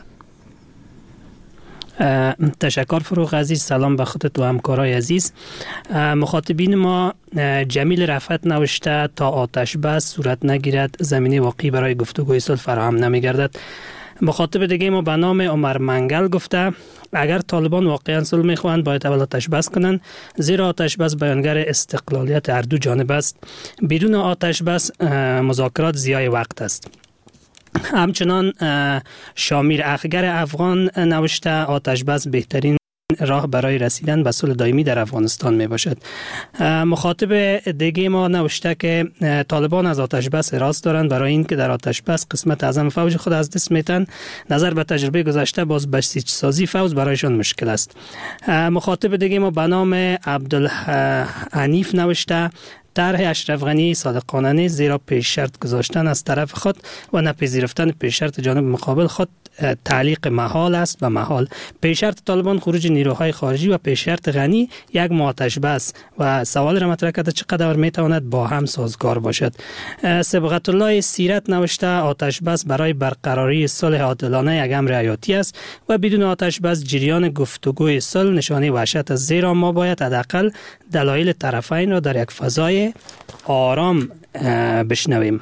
تشکر فروغ عزیز، سلام به خودت و همکارای عزیز. مخاطبین ما جمیل رفعت نوشته تا آتش بس صورت نگیرد زمینه واقعی برای گفتگوی صلح فراهم نمیگردد. مخاطب دیگه ما به نام عمر منگل گفته اگر طالبان واقعا صلح میخواهند باید اول آتش بس کنند، زیرا آتش بس بیانگر استقلالیت هر دو جانب است. بدون آتش بس مذاکرات ضیاع وقت است. همچنان شامیر اخگر افغان نوشته آتش بس بهترین راه برای رسیدن به صلح دائمی در افغانستان می باشد. مخاطب دیگه ما نوشته که طالبان از آتش بس اراده دارند، برای این که در آتش بس قسمت اعظم فوج خود از دست میتن. نظر به تجربه گذشته باز بسیج سازی فوج برایشان مشکل است. مخاطب دیگه ما به نام عبدالحنیف نوشته طرح اشرف غنی صادقانه نیست، زیرا پیش شرط گذاشتن از طرف خود و نپذیرفتن پیش شرط جانب مقابل خود تعلیق محال است و محال. پیش شرط طالبان خروج نیروهای خارجی و پیش شرط غنی یک آتش بس و سوال را مطرح کرده چقدر میتواند با هم سازگار باشد. صبغت الله سیرت نوشته آتش بس برای برقراری صلح عادلانه یک امر حیاتی است و بدون آتش بس جریان گفتگوی صلح نشانه وحشت است، زیرا ما باید حداقل دلایل طرفین را در یک فضای آرام بشنویم.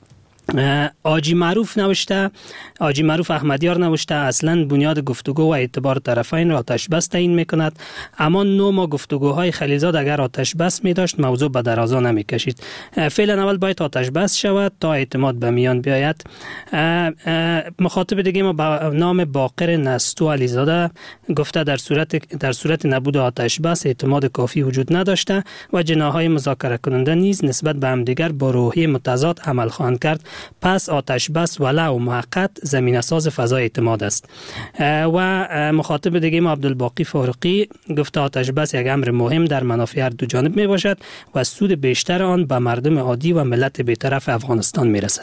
آجی معروف نوشته آجی معروف احمدیار نوشته اصلا بنیاد گفتگو و اعتبار طرفین را آتش بس تعیین میکند، اما نو ما گفتگوهای خلیزاد اگر آتش بس می داشت موضوع به درازا نمی کشید. فعلا اول باید آتش بس شود تا اعتماد به میان بیاید. مخاطب دیگه ما با نام باقر نستو علیزاده گفته در صورت در صورت نبود آتش بس اعتماد کافی وجود نداشته و جناحهای مذاکره کننده نیز نسبت به همدیگر با روحیه متضاد عمل خواهند کرد. پس آتش بس ولو موقت زمینه ساز فضای اعتماد است. و مخاطب دیگه ما عبدالباقی فاروقی گفته آتش بس یک امر مهم در منافع هر دو جانب می باشد و سود بیشتر آن به مردم عادی و ملت بی‌طرف افغانستان می رسد.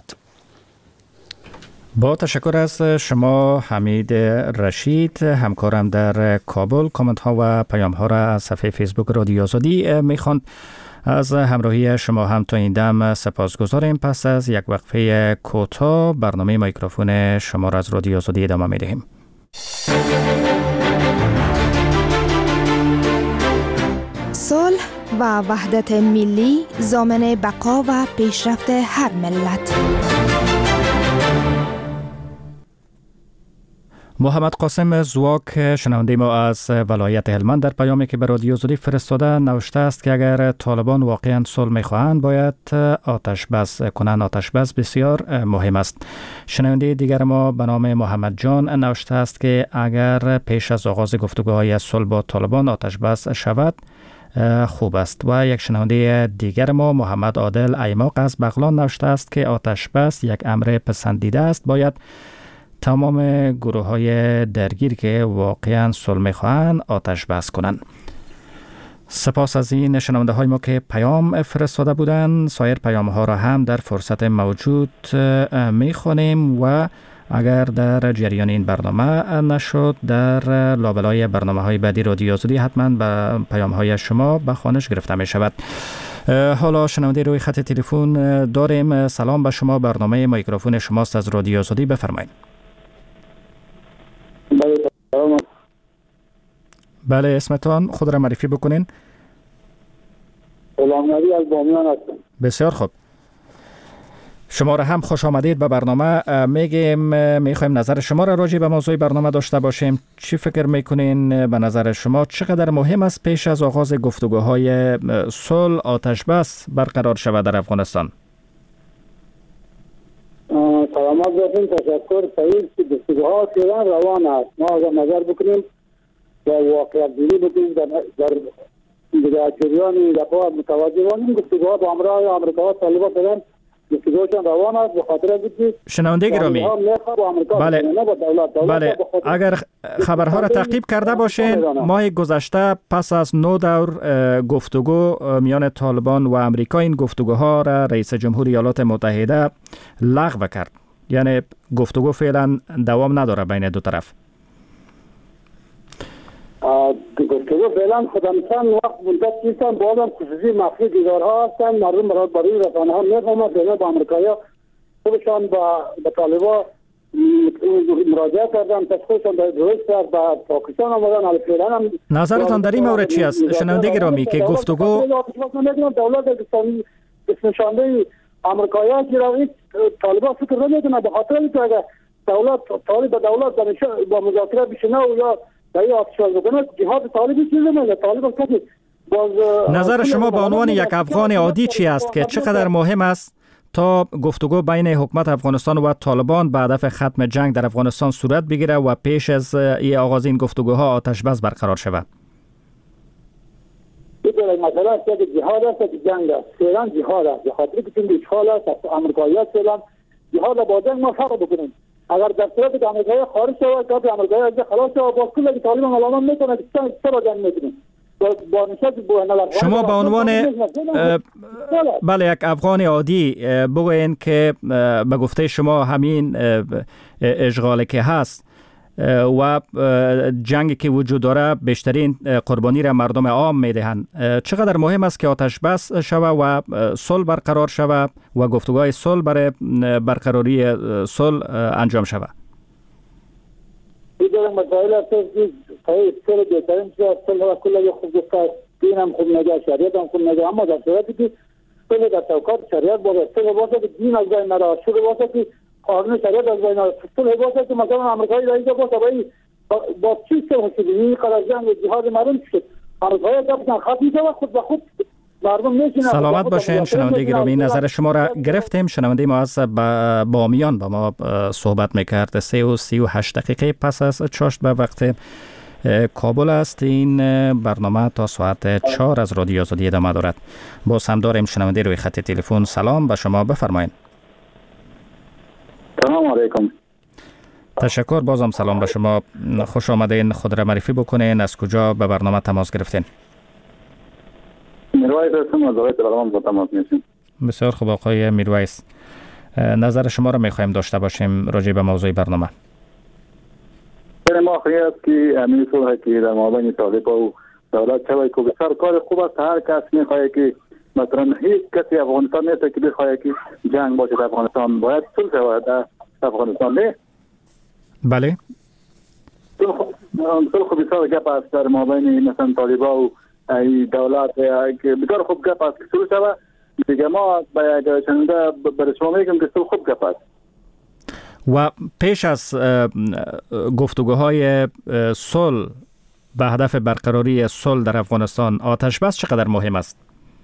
با تشکر از شما حمید رشید، همکارم در کابل. کامنت ها و پیام ها را از صفحه فیسبوک رادیو آزادی می خوان. از همراهی شما هم تا این دم سپاسگزاریم. پس از یک وقفه کوتاه برنامه میکروفون شما را از رادیو آزادی ادامه می دهیم. صلح و وحدت ملی ضامن بقا و پیشرفت هر ملت. محمد قاسم زواک شنونده ما از ولایت هلمند در پیامی که به رادیو زدی فرستاده نوشته است که اگر طالبان واقعا صلح میخواهند باید آتش بس کنند. آتش بس بسیار مهم است. شنونده دیگر ما به نام محمد جان نوشته است که اگر پیش از آغاز گفتگوهای صلح با طالبان آتش بس شود خوب است. و یک شنونده دیگر ما محمد عادل ایماق از بغلان نوشته است که آتش بس یک امر پسندیده است. باید تمام گروه های درگیر که واقعا صلح میخواهند آتش بس کنند. سپاس از این شنونده های ما که پیام فرستاده بودند. سایر پیام ها را هم در فرصت موجود میخوانیم و اگر در جریان این برنامه نشد در لابلای برنامه های بعدی رادیو آزادی حتما به پیام های شما به خوانش گرفته می شود. حالا شنونده روی خط تلفن داریم. سلام به شما، برنامه میکروفون شماست از رادیو آزادی، بفرمایید. بله اسمتان خود را معرفی بکنین. غلام نبی از بامیان هستم. بسیار خوب، شما را هم خوش آمدید به برنامه. میگیم میخوایم نظر شما را راجع به موضوع برنامه داشته باشیم. چی فکر میکنین به نظر شما چقدر مهم است پیش از آغاز گفتگوهای صلح آتش بس برقرار شود در افغانستان؟ سلامت باشین، تشکر. صحیح که گفتگوها فعلا روان است. ما اگر نظر بکنیم و واقعیت بینی بکنیم در در در جریان دفاع متوجه باشیم گفتگوها با همراه آمریکا و طالبان فعلا گفتگوهاشان روان است. به خاطر اینکه شنونده گرامی، بله بله اگر خبرها را تعقیب کرده باشین ماه گذشته پس از نو دور گفتگو میان طالبان و امریکا این گفتگوها را رئیس جمهور ایالات متحده لغو کرد. یعنی گفتگو فعلا دوام نداره بین دو طرف. گفتگو فعلا خودمسان وقت مدت نیستن، بعدم خصوصی مخفی دیدارها هستن. مردم برای برای رسانه ها میفهمند فعلا با امریکایا خودشان با به طالبا مراجعه کردن، تشخیصشان درست کرد، با پاکستان آمدن. حالا فعلا هم نظرتان در این مورد چی است شنونده گرامی که گفتگو دولت اسمشانده امریکایا که روی طالبا فکر نمیکنه، به خاطر اینکه اگر دولت طالب به دولت با مذاکره بشینه و یا نظر شما به عنوان یک افغان عادی چی است که چقدر مهم است تا گفتگو بین حکومت افغانستان و طالبان به هدف ختم جنگ در افغانستان صورت بگیره و پیش از ای آغاز این گفتگوها آتش بس برقرار شود؟ این مسئله است که جهاد است که جنگ است. فعلا جهاد است. به خاطر که این اشغال است امریکایی‌ها فعلا جهاد با جنگ ما فرق بکنیم. اگر در صورت که امریکایی خارج شود که امریکایی از خلاص شود با کل که طالبان اعلام میکنه که چرا جنگ میکنیم با نشد با شما به عنوان بله یک افغان عادی بگوین که به گفته شما همین اشغالی که هست و جنگی که وجود داره بیشترین قربانی را مردم عام میدهند، چقدر مهم است که آتش بس شود و صلح برقرار شود و گفتگوهای صلح برای برقراری صلح انجام شود؟ این مسائل است که صلح بهترین چیز است. صلح کلا خوب گفته دین هم خوب نگه، شریعت هم خوب نگه، اما در صورتی که صلح در توقعات شریعت باشه، صلح باشه که دین از بین نره، صلح باشه که قانون شریعت از بین نره، صلح باشه که مثلا امریکایی رئیس باشه با با چی صلح شده؟ این قرار جنگ جهاد مردم شد. امریکایی گفتن ختم شد خود به خود مردم میشینن. سلامت باشین شنونده گرامی، نظر شما را گرفتیم. شنونده ما از بامیان با ما صحبت میکرد. سه و سی و هشت دقیقه پس از چاشت به وقت کابل است. این برنامه تا ساعت چهار از رادیو آزادی ادامه دارد. باز هم داریم شنونده روی خط تلفن. سلام به شما، بفرمایید. سلام علیکم. تشکر، بازم سلام به شما. خوش آمدین. خود را معرفی بکنین. از کجا به برنامه تماس گرفتین؟ میرویس هستم از آقای تلگرام با تماس میشیم. بسیار خوب آقای میرویس، نظر شما را میخوایم داشته باشیم راجع به موضوع برنامه. در ما خیلی است که همین صلح که در مابین طالب و دولت شوی که بسیار کار خوب است. هر کس میخواهد که مثلا هیچ کسی افغانستان نیست که بخواهد که جنگ باشه در افغانستان. باید صلح شود در افغانستان. نه بله صلح بسیار گپ است در مابین مثلا طالبا و دولت که بسیار خوب گپ است که صلح شود. دیگه ما باید شنونده برای شما میگم که صلح خوب گپ است. و پیش از گفتگوهای صلح به هدف برقراری صلح در افغانستان آتش بس چقدر مهم است؟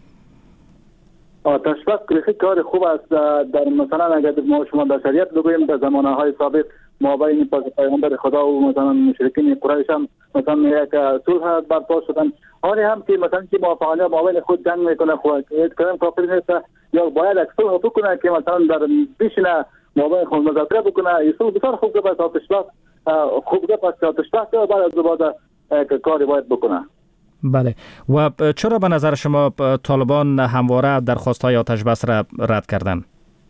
آتش بس خیلی کار خوب است. در مثلا اگر ما شما در شریعت بگوییم در زمانه های سابق مابین پیامبر خدا و مثلا مشرکین قریش هم مثلا یک صلح برپا شدن. حالی هم که مثلا که موافقانه مابین خود جنگ میکنه خود کلام کافر نیست، یا باید یک صلح بکنه که مثلا در بشینه مابین خود مذاکره بکنه. این صلح بسیار خوب است. آتش بس خوب است. آتش بس بعد از بعد کاری باید بکنه. بله. و چرا به نظر شما طالبان همواره درخواست‌های آتش بس را رد کردن؟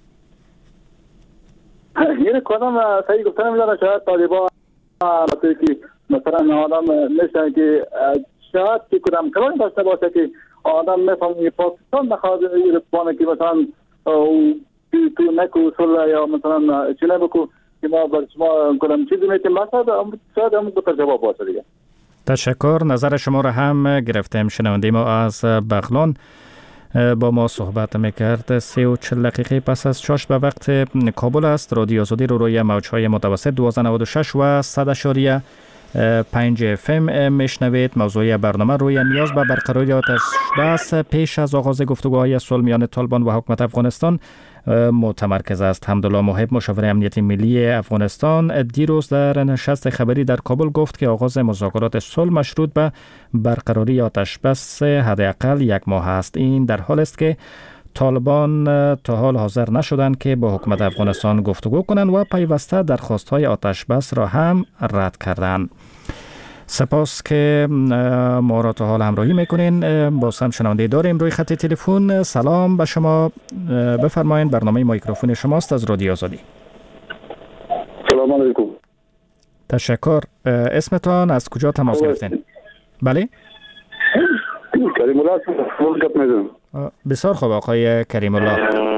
یعنی کدام صحیح گفتن نمیدونم. شاید طالبان که مثلا آدم نشن که شاید که کدام کلان داشته باشه که آدم میفهمی پاکستان بخواد بانه که مثلا تو نکو صلح یا مثلا چی نبکو که ما بر شما کدام چیزی میتیم مثلا شاید هم بطر جواب باشه دیگه. تشکر. نظر شما را هم گرفتیم. شنونده ما از بغلان با ما صحبت میکرد. سی و چل دقیقه پس از چاشت به وقت کابل است. رادیو آزادی رو روی موجهای متوسط دوازده نود و شش و صد اشاریه پنج اف ام میشنوید. موضوع برنامه روی نیاز به برقراری آتش بس پیش از آغاز گفتگوهای صلح میان طالبان و حکومت افغانستان متمرکز است. حمدالله محب مشاور امنیتی ملی افغانستان دیروز در نشست خبری در کابل گفت که آغاز مذاکرات صلح مشروط به برقراری آتش بس حداقل یک ماه است. این در حال است که طالبان تا حال حاضر نشدند که با حکومت افغانستان گفتگو کنند و پیوسته درخواست‌های آتش بس را هم رد کردند. سپاس که ما را تا حال همراهی میکنین. باز هم شنونده داریم روی خط تلفن. سلام به شما، بفرمایید. برنامه میکروفون شماست از رادیو آزادی. سلام علیکم. تشکر. اسمتان از کجا تماس گرفتین؟ بله؟ کریم الله گپ میزنم. بسیار خوب آقای کریم الله.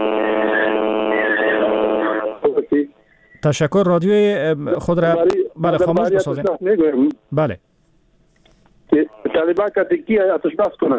تشکر. رادیوی خود را بله خاموش بسازین. بله. طالبان که کی آتش بس کنه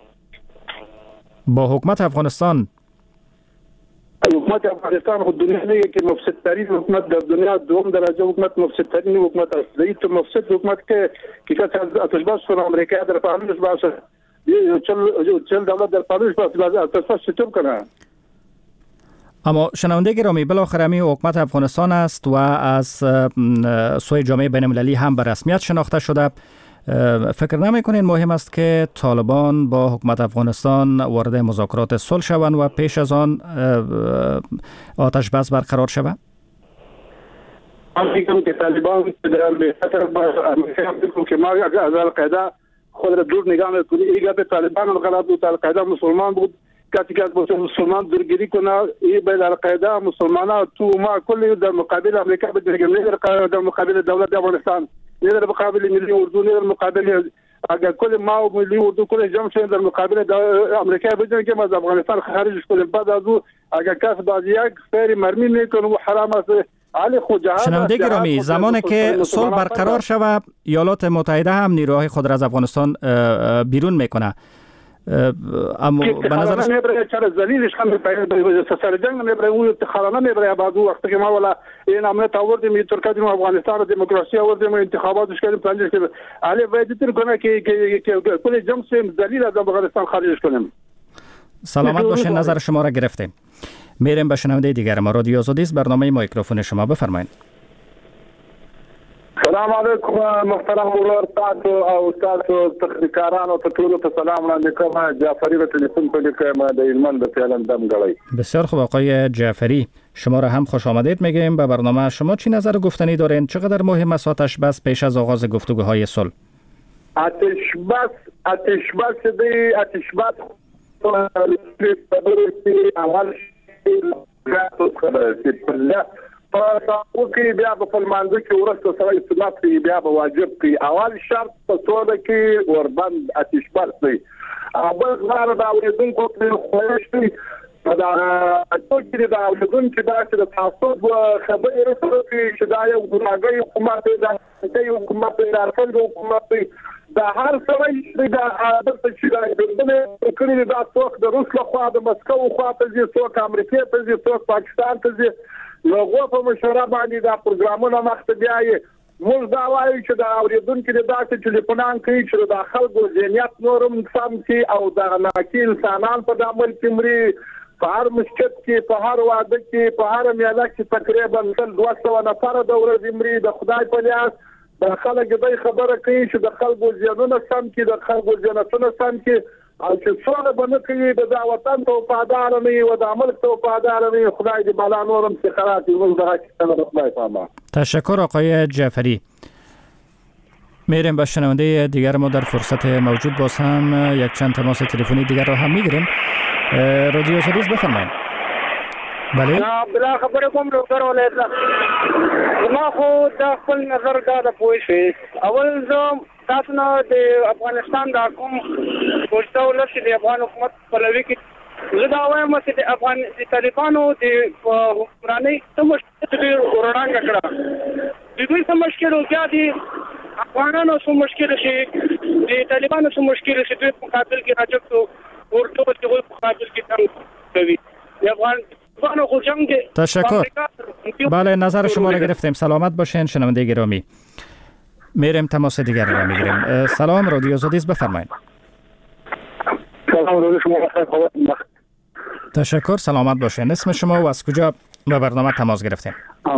با حکومت افغانستان. حکومت افغانستان خود دنیا میگه که مفسد ترین حکومت در دنیا، دوم درجه حکومت، مفسد ترین حکومت است. این تو مفسد حکومت که که کسی آتش بس کنه امریکا در پهلوش باشه، چل چل دولت در پهلوش باشه، آتش بس چطور کنه؟ اما شنونده گرامی، بالاخره می حکومت افغانستان است و از سوی جامعه بین المللی هم به رسمیت شناخته شده. فکر نمی کنین مهم است که طالبان با حکومت افغانستان وارد مذاکرات صلح شوند و پیش از آن آتش بس برقرار شود؟ من فکر که طالبان در بهتر باشه که ما از القاعده خود را دور نگاه میکنیم. ایگه به طالبان غلط بود، القاعده مسلمان بود. کسی که مسلمان درگیری کنه ای به القاعده مسلمانان تو ما کلی در مقابل امریکا بدرگیم، نه در مقابل دولت افغانستان، نه در مقابل ملی اردو، نه در مقابل اگر کل ما و ملی اردو کل جمع شدن در مقابل امریکا بدرگیم از افغانستان خارج کنیم. بعد از او اگر کس باز یک سری مرمی میکنه و حرام است. علی خود جهاد. شنونده گرامی، زمانی که صلح برقرار شود ایالات متحده هم نیروهای خود را از افغانستان بیرون میکنه. اما به نظر من میبره چرا ذلیلش هم به سر جنگ میبره اون انتخابات میبره. بعد وقتی که ما ولا این امنیت آوردیم ترکیه و افغانستان دموکراسی آوردیم انتخاباتش کردیم پنجش کردیم. علی باید تر کنه که که کل جمع سیم ذلیل از افغانستان خارجش کنیم. سلامت باشین. نظر شما را گرفتیم. میریم به شنونده دیگر. ما رادیو آزادی است. برنامه میکروفون شما، بفرمایید. سلام علیکم محترم ولور تاسو او تاسو تخنیکارانو ته ټول ته سلام وړاندې کوم. جعفری به تلیفون په لیکم د ایلمن د پیلن دم غړی. بسیار خوب آقای جعفری، شما را هم خوش آمدید میگیم به برنامه. شما چی نظر گفتنی دارین؟ چقدر مهم است آتش بس پیش از آغاز گفتگوهای صلح؟ آتش بس آتش بس دی آتش بس اول او کې بیا په فلمانځ کې ورسته سره استناد کې بیا به واجب کې اول شرط په توګه کې وربند آتش بس دی. اول غار دا ورېدونکو په خوښ دی دا ټول کې دا ورېدونکو دا چې د تعصب خبرې رسول کې چې دا یو ګناګي حکومت دی، دا یو حکومت دی، دا څنګه حکومت دی، دا هر څه چې دا عادت چې دا ګرځنه کړی دا څوک د روس له خوا د مسکو خوا ته ځي، څوک امریکا ته ځي، څوک پاکستان ته ځي. نو غو په مشوره باندې دا پروګرامونه مخته بیاي موږ دا وایو چې دا اوریدونکو د داسې ټلیفونان کوي چې د خلکو ذهنیت نورم سم کی او دا ناکیل انسانان په دامل کې مري په هر مسجد کې په هر واده کې په هر میله کې تقریبا دوه سوه نفر د ورځې مري د خدای په لیاس د خلک دې خبره کوي چې د خلکو ځانونه سم کې د خلکو ځانونه سم کې او چې څوره باندې کوي د وطن ته وفادار نه او د عمل ته وفادار نه خدای دې بالا نورم سخرات موږ دغه څنګه خدای پامه. تشکر آقای جعفری. میریم به شنونده دیگر ما در فرصت موجود باز هم یک چند تماس تلفنی دیگر را هم میگیریم. رادیو سدیس بفرمایید. بله بلا خبره کوم ډاکټر ولایت ما خو د خپل نظر دا د پوښتنه اول زه تاسو نه د افغانستان د حکومت ورته ولسی د افغان حکومت په لوي کې زه دا وایم چې د افغان د طالبانو د حکمرانۍ څه مشکل دي ورانګ کړه د دوی څه مشکل او دي افغانانو څه مشکل شي د طالبانو څه مشکل شي په مقابل کې راځو ورته په مقابل کې څنګه کوي د افغان تشکر. بله نظر شما را گرفتیم. سلامت باشین شنونده گرامی. میریم تماس دیگر را میگیریم. سلام رادیو زدیز بفرمایید. سلام رادیو شما تشکر. سلامت باشین. اسم شما و از کجا به برنامه تماس گرفتیم؟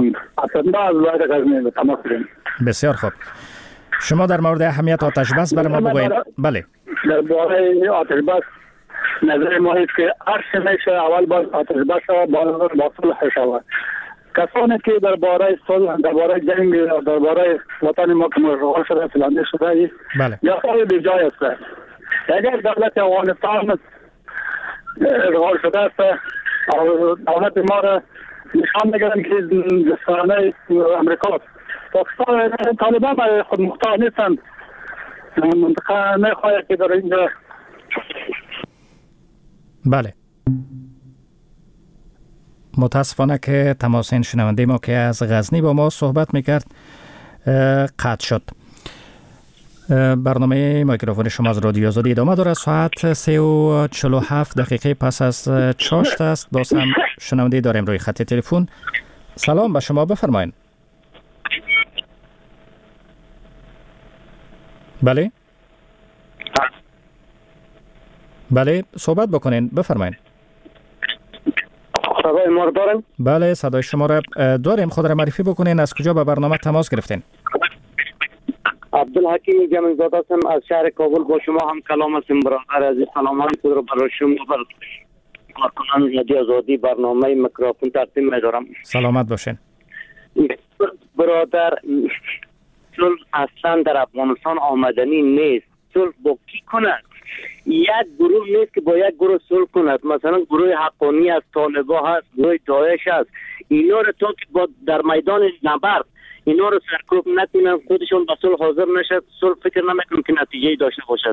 بسیار خوب. شما در مورد اهمیت آتش بس برای ما بگویید. بله. در باره آتش بس نظر ما است که هر میشه اول باید آتش بس با صلح شود. کسانی که درباره صلح درباره جنگ درباره وطن ما که مشغول شده فلانده شده بله یا خیلی بی جای است. اگر دولت افغانستان اشغال شده است او دولت ما را نشان میگن که دستانه امریکا پاکستان طالبان خود مختار نیستند منطقه نخواهد که در اینجا. بله متاسفانه که تماسین شنونده ما که از غزنی با ما صحبت میکرد قطع شد. برنامه میکروفون شما از رادیو آزادی ادامه داره. ساعت سه و چهل و هفت دقیقه پس از چاشت است. باز هم شنونده داریم روی خط تلفن. سلام به شما بفرمایید. بله بله صحبت بکنین بفرمایید. صدای ما داریم؟ بله صدای شما را داریم. خود را معرفی بکنین. از کجا به برنامه تماس گرفتین؟ عبدالحکیم جمعزاده هستم از شهر کابل. با شما هم کلام هستیم برادر عزیز. سلامات خود را برای شما بر کارکنان رادیو آزادی برنامه میکروفون تقدیم می‌دارم. سلامت باشین. برادر صلح اصلا در افغانستان آمدنی نیست. صلح با کی کند؟ یک گروه نیست که با یک گروه صلح کند. مثلا گروه حقانی است، طالبان هست، گروه داعش است. اینا رو تا که با در میدان نبرد اینا رو سرکوب نکنن خودشون به صلح حاضر نشد صلح فکر نمیکنم که نتیجه داشته باشد.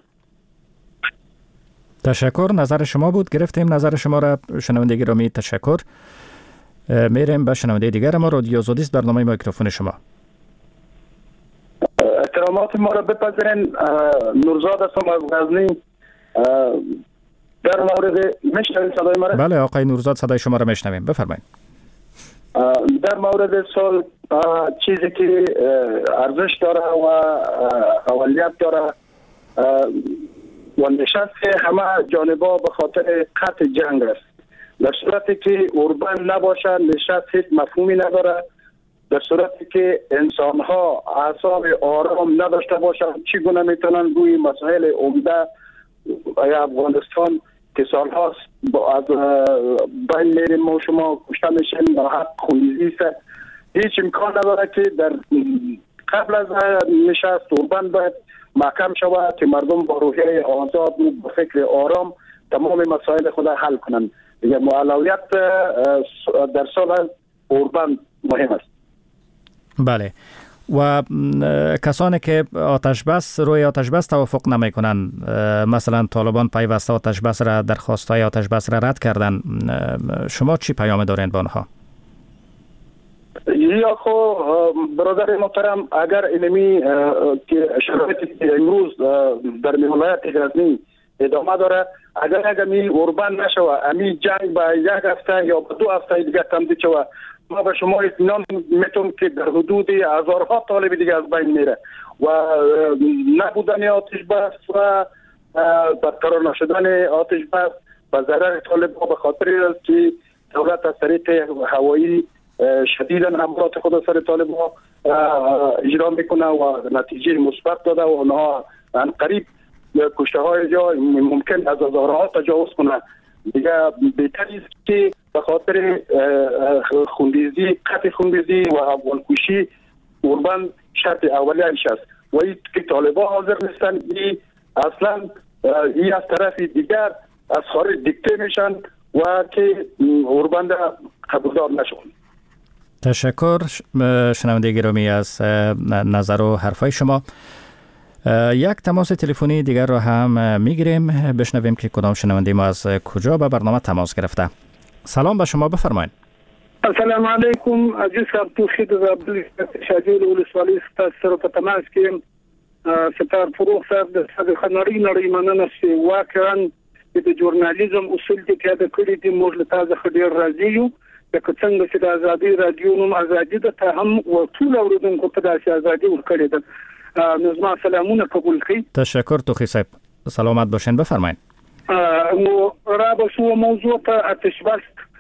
تشکر. نظر شما بود. گرفتیم نظر شما را شنونده گرامی. تشکر. میریم به شنونده دیگر ما. رادیو آزادی است. برنامه میکروفون شما. احترامات ما را بپذیرین. نورزاد هستم از غزنی. در مورد میشنوید صدای ما را؟ بله آقای نورزاد صدای شما را میشنویم. بفرمایید. در مورد صلح چیزی که ارزش داره و اولویت داره و نشست همه جانبا به خاطر قطع جنگ است. در صورتی که اوربن نباشه نشست هیچ مفهومی نداره. در صورتی که انسان ها اعصاب آرام نداشته باشند چگونه میتونن روی مسائل عمده افغانستان که سال هاست از بین میریم ما شما کشته میشیم در حق خونریزی است. هیچ امکان نداره که در قبل از نشست اوربن باید محکم شود که مردم با روحیه آزاد و با فکر آرام تمام مسائل خود حل کنند. دیگه اولویت در سال اوربن مهم است. بله و کسانی که آتش بس روی آتش بس توافق نمی کنند، مثلا طالبان پیوسته آتش بس را درخواستای آتش بس را رد کردن، شما چی پیام دارین با آنها؟ یا خو برادر محترم اگر اینمی که شرایطی که امروز در ولایت غزنی ادامه داره، اگر اگر می اوربن نشوه امی جنگ با یک هفته یا دو هفته دیگه تمدید شوه، ما به شما اطمینان میتونم که در حدود هزارها طالب دیگه از بین میره و نبودن آتش بس و برقرار نشدن آتش بس و ضرر طالب ها به خاطر است که دولت از طریق هوایی شدیداً امرات خود از سر طالب ها اجرا میکنه و نتیجه مثبت داده و آنها ان قریب کشته های جا ممکن از هزارها تجاوز کنه. دیگه بهتر است که به خاطر خونریزی قطع خونریزی و اولکشی قربان شرط اولیه‌اش است و این که طالبان حاضر نیستن این اصلا این از طرف دیگر از خارج دیکته میشن و که قربان قبولدار نشون. تشکر شنونده گرامی از نظر و حرفای شما. یک تماس تلفنی دیگر را هم میگیریم، بشنویم که کدام شنونده ما از کجا به برنامه تماس گرفته. سلام به شما، بفرمایید. السلام علیکم عزیز صاحب، توخید از عبدالله شاجور ولسوالی سره په تماس کې ستار فروغ صاحب د صدر خناری نړۍ مننه چې واقعا د ژورنالیزم اصول دي چې د کړي دي موږ له تاسو خډیر راځي یو د څنګه چې د ازادي رادیو نوم ازادي د ته هم او ټول اوریدونکو ته د ازادي ورکړي ده. نظم سلامونه قبول کړئ. تشکر توخی صاحب، سلامت باشین، بفرمایید. نو را به شو موضوع ته آتش بس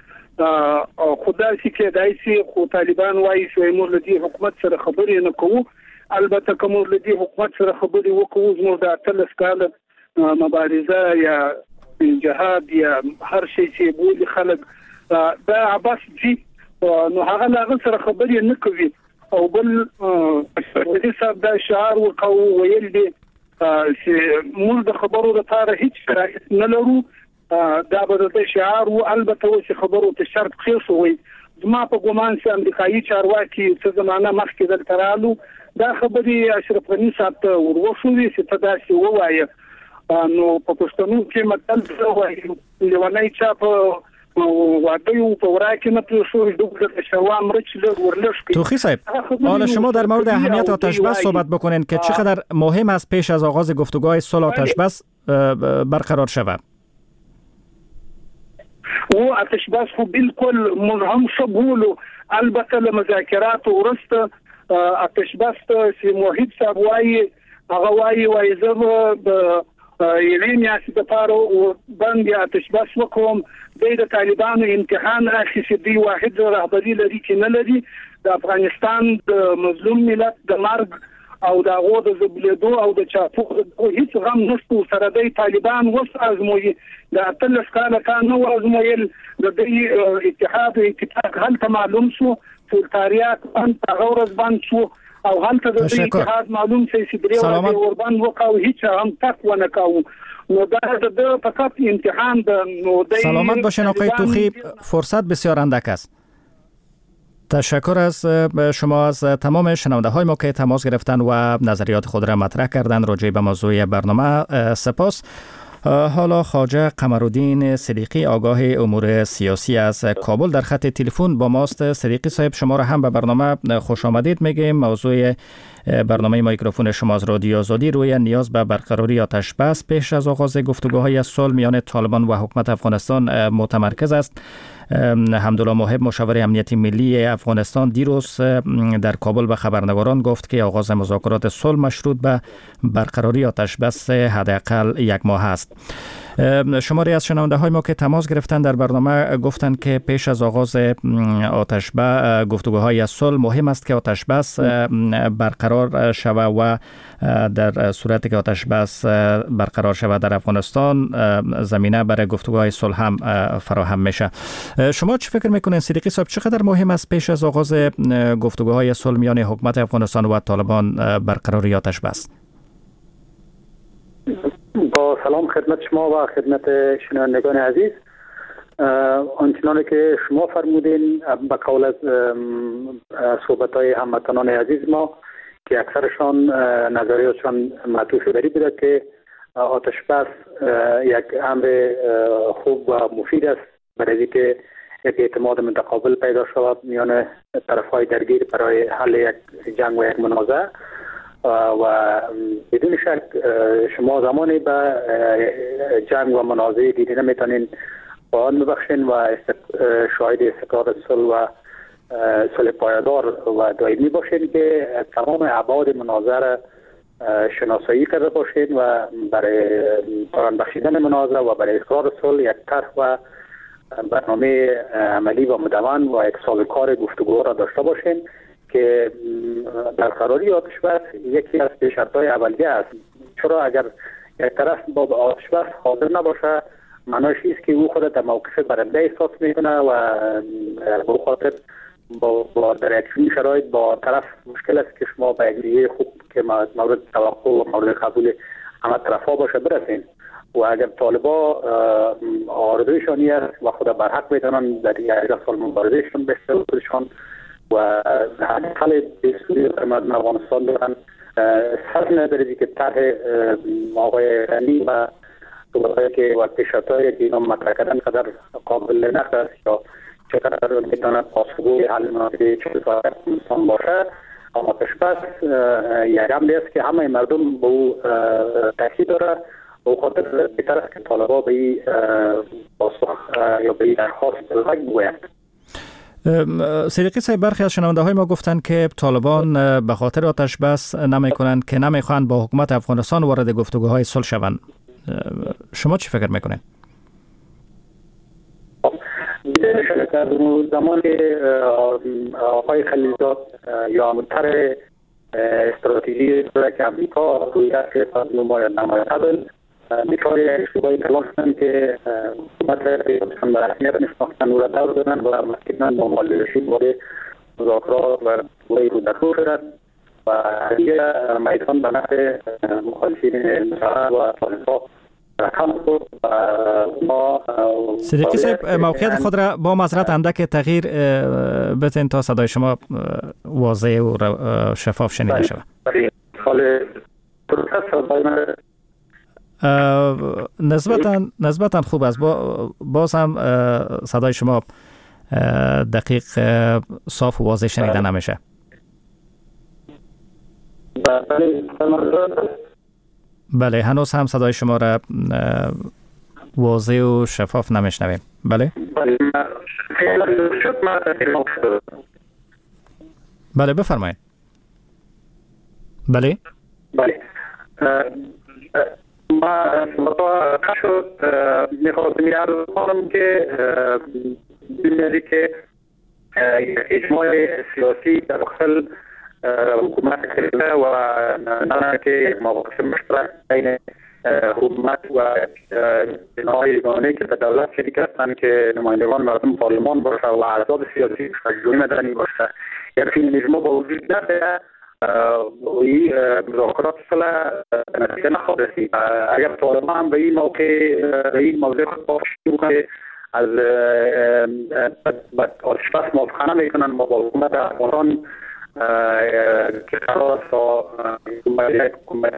خدای سي کې دای سي خو طالبان وایي چې موږ له دې حکومت سره خبرې نه کوو. البته کوم له دې حکومت سره خبرې وکړو زموږ د اتلس کال مبارزه یا جهاد یا هر شي چې بولي خلک دا عباس جی نو هغه له سره خبرې نه کوي او بل دې صاحب دا شعار وکاو ویل دي چې موږ د خبرو لپاره هیڅ شرایط نه لرو. دا به د شعار او البته چې خبرو ته شرط خېښ وي. زما په ګومان چې امریکایي چارواکي څه زمانہ مخکې دلته رالو دا خبرې اشرف غني صاحب ته ورغوښوي چې ته داسې ووایې. نو په پښتنو کې متل وایي لیونی چا په واقعی و پوراکی نپیشوی دوباره شوام رچ لگ ورلش کی. توخی صاحب، حالا شما در مورد اهمیت آتش بس صحبت بکنین که چقدر مهم است پیش از آغاز گفتگوهای صلح آتش بس برقرار شود. و آتش بس خو بالکل مهم شبولو البته لمذاکرات ورسته آتش بس چې موحد صاحب وایي هغه وایي وایي زه د یوې میاشتې دپاره باندې آتش بس وکوم. دوی د طالبانو امتحان اخیستي دي، واحد رهبري لري چې نه لري. د افغانستان د مظلوم ملت د مرګ او د هغو د ځبلېدو او د چاپو هیڅ غم نشته سره دی. طالبان اوس ازمویي د اتلس کاله کان نه ازمویل د دوی اتحاد او اتفاق هلته معلوم شو فولتاریات ان هغه ورځ بند شو او هلته د دوی اتحاد معلوم شي چې درې ورځې وربند وکاو هیڅ هم تک ونه کاو. نو دا د فقط امتحان د نو دی. سلامت باشین آقای توخی، فرصت بسیار اندک است. تشکر از شما از تمام شنونده های ما که تماس گرفتن و نظریات خود را مطرح کردن راجع به موضوع برنامه. سپاس. حالا خواجه قمرالدین صدیقی آگاه امور سیاسی از کابل در خط تلفن با ماست. صدیقی صاحب، شما را هم به برنامه خوش آمدید میگیم. موضوع برنامه مایکروفون شما از رادیو آزادی روی نیاز به برقراری آتش بس پیش از آغاز گفتگوهای صلح میان طالبان و حکومت افغانستان متمرکز است. حمدالله موهب مشاور امنیت ملی افغانستان دیروز در کابل به خبرنگاران گفت که آغاز مذاکرات صلح مشروط به برقراری آتش بس حداقل یک ماه است. شماری از شنونده های ما که تماس گرفتن در برنامه گفتند که پیش از آغاز آتش بس گفتگوهای صلح مهم است که آتش بس برقرار شود و در صورتی که آتش بس برقرار شود در افغانستان زمینه برای گفتگوهای صلح هم فراهم میشه. شما چه فکر میکنین صدیقی صاحب، چقدر مهم است پیش از آغاز گفتگوهای صلح میان حکومت افغانستان و طالبان برقراری آتش بس؟ با سلام خدمت شما و خدمت شنوندگان عزیز. آنچنانی که شما فرمودین به قول از صحبت‌های هموطنان عزیز ما که اکثرشان نظریاتشان معطوف بری بوده که آتش بس یک امر خوب و مفید است برای اینکه یک اعتماد متقابل پیدا شود میان طرف‌های درگیر برای حل یک جنگ و یک منازعه. و بدون شک شما زمانی به جنگ و منازعه دیده نمیتونین پایان ببخشین و شاهد استقرار صلح و صلح پایدار و دائمی باشین که تمام ابعاد مناظره شناسایی کرده باشین و برای پایان بخشیدن مناظره و برای اقرار صلح یک طرح و برنامه عملی و مدون و یک سابقه گفتگو را داشته باشین که برقراری آتش بس یکی از شرط‌های اولیه است. چرا اگر یک طرف با آتش بس حاضر نباشه معنیش است که او خود در موقف برنده احساس میکنه و به خاطر با, با در اکشن شرایط با طرف مشکل است که شما به اجریه خوب که مورد توقع و مورد قبول همه طرفا باشه برسین و اگر طالبا آرزویشانی است و خود برحق میدانن در یک سال مبارزهشون بهتر خودشان و حل دستوری در مردم افغانستان دارن سر نداری که طرح آقای غنی و دوباره که و پیشرفت‌های که اینا مطرح کردن قدر قابل نقد است یا چقدر میتواند پاسخگوی حل مناطق چهل ساعت افغانستان باشه، اما پس یک عملی است که همه مردم به او تاکید داره و خاطر بهتر است که طالبا به این پاسخ یا به این درخواست بگویند. صدیقی صاحب، برخی از شنونده های ما گفتند که طالبان به خاطر آتش بس نمی کنند که نمی خواهند با حکومت افغانستان وارد گفتگوهای صلح شوند. شما چی فکر میکنید؟ زمان آقای خلیلزاد یا متر استراتژی که امریکا روی دست نماید نماید قبل میتوانی اشتباهی تلاش کنند که حکومت را به رسمیت نشناختن و را دور دادن و مسکتن با مالرشید وارد مذاکرات و گوی رو دخول شدن و دیگه میدان به نفع مخالفین مساعد و طالبان رقم بود و ما صدیقی صاحب، موقعیت خود را با معذرت اندک تغییر بتین تا صدای شما واضح و شفاف شنیده شود. حال درست نسبتاً نسبتاً خوب است. با باز هم صدای شما دقیق صاف و واضح شنیده نمیشه. بله، هنوز هم صدای شما را واضح و شفاف نمیشنویم. بله بله بفرمایید. بله بله ما مطمئن شد میخواستم یاد کنم که بینیدی که اجماع سیاسی در داخل حکومت کرده و نه که مواقف مشترک بین حکومت و جناهای یگانه که در دولت شریک هستند که نمایندگان مردم پارلمان باشه و احزاب سیاسی تجربه مدنی باشه، یعنی اجماع با وجود نداره این مذاکرات صلح نتیجه نخواهد رسید. اگر طالبان هم به این موقع به این موضوع خود باشه که از آتش بس موافقه نمیکنن ما با حکومت افغانستان که قرار است تا حکومت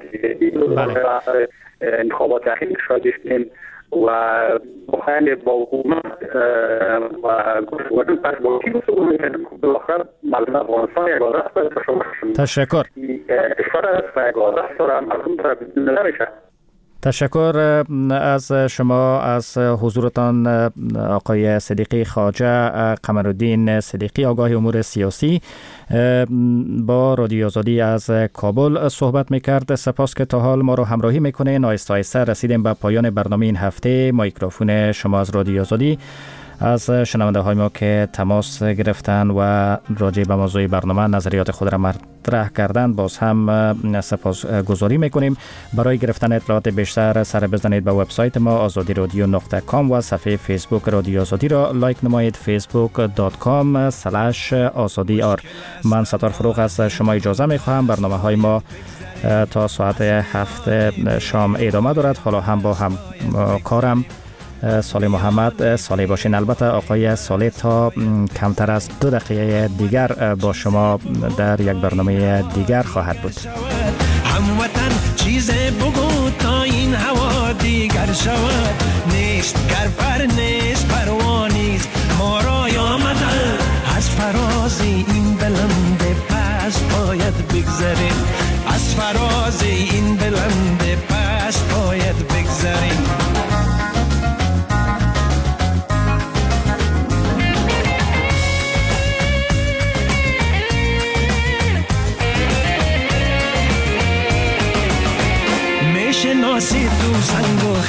انتخابات اخیر شاید داشتیم و بخیلی با حکومت و گفتگوهاتون پس با کی گفتگو میکنیم بالاخره مردم افغانستان یک آدرس باید شما تشکر کشور است و یک آدرس داره مردم داره بدون نمیشه. تشکر از شما، از حضورتان آقای صدیقی خواجه قمرالدین صدیقی، آگاه امور سیاسی، با رادیو آزادی از کابل صحبت میکرد. سپاس که تا حال ما رو همراهی میکنه. آهسته آهسته رسیدیم به پایان برنامه این هفته. میکروفون شما از رادیو آزادی، از شنونده های ما که تماس گرفتن و راجع به موضوع برنامه نظریات خود را مطرح کردند باز هم سپاس گذاری میکنیم. برای گرفتن اطلاعات بیشتر سر بزنید به وبسایت ما آزادی رادیو نقطه کام و صفحه فیسبوک رادیو آزادی را لایک نمایید، فیسبوک دات کام اسلش آزادی آر. من ستار فروغ از شما اجازه میخواهم. برنامه های ما تا ساعت هفت شام ادامه دارد. حالا هم با هم کارم صالح محمد صالح باشین. البته آقای صالح تا کمتر از دو دقیقه دیگر با شما در یک برنامه دیگر خواهد بود. هموطن چیز بگو تا این هوا دیگر شود، نیست گر پر نیست پروانیست ما را آمده از فراز این بلند پس باید بگذریم، از فراز این بلند پس باید بگذریم.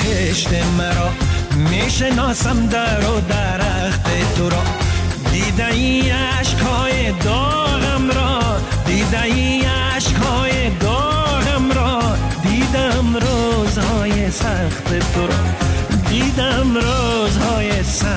بهشت مرا میشناسم در و درخت تو را دیده ای عشقهای داغم را دیده ای عشقهای داغم را دیدم روزهای سخت تو را دیدم روزهای سخت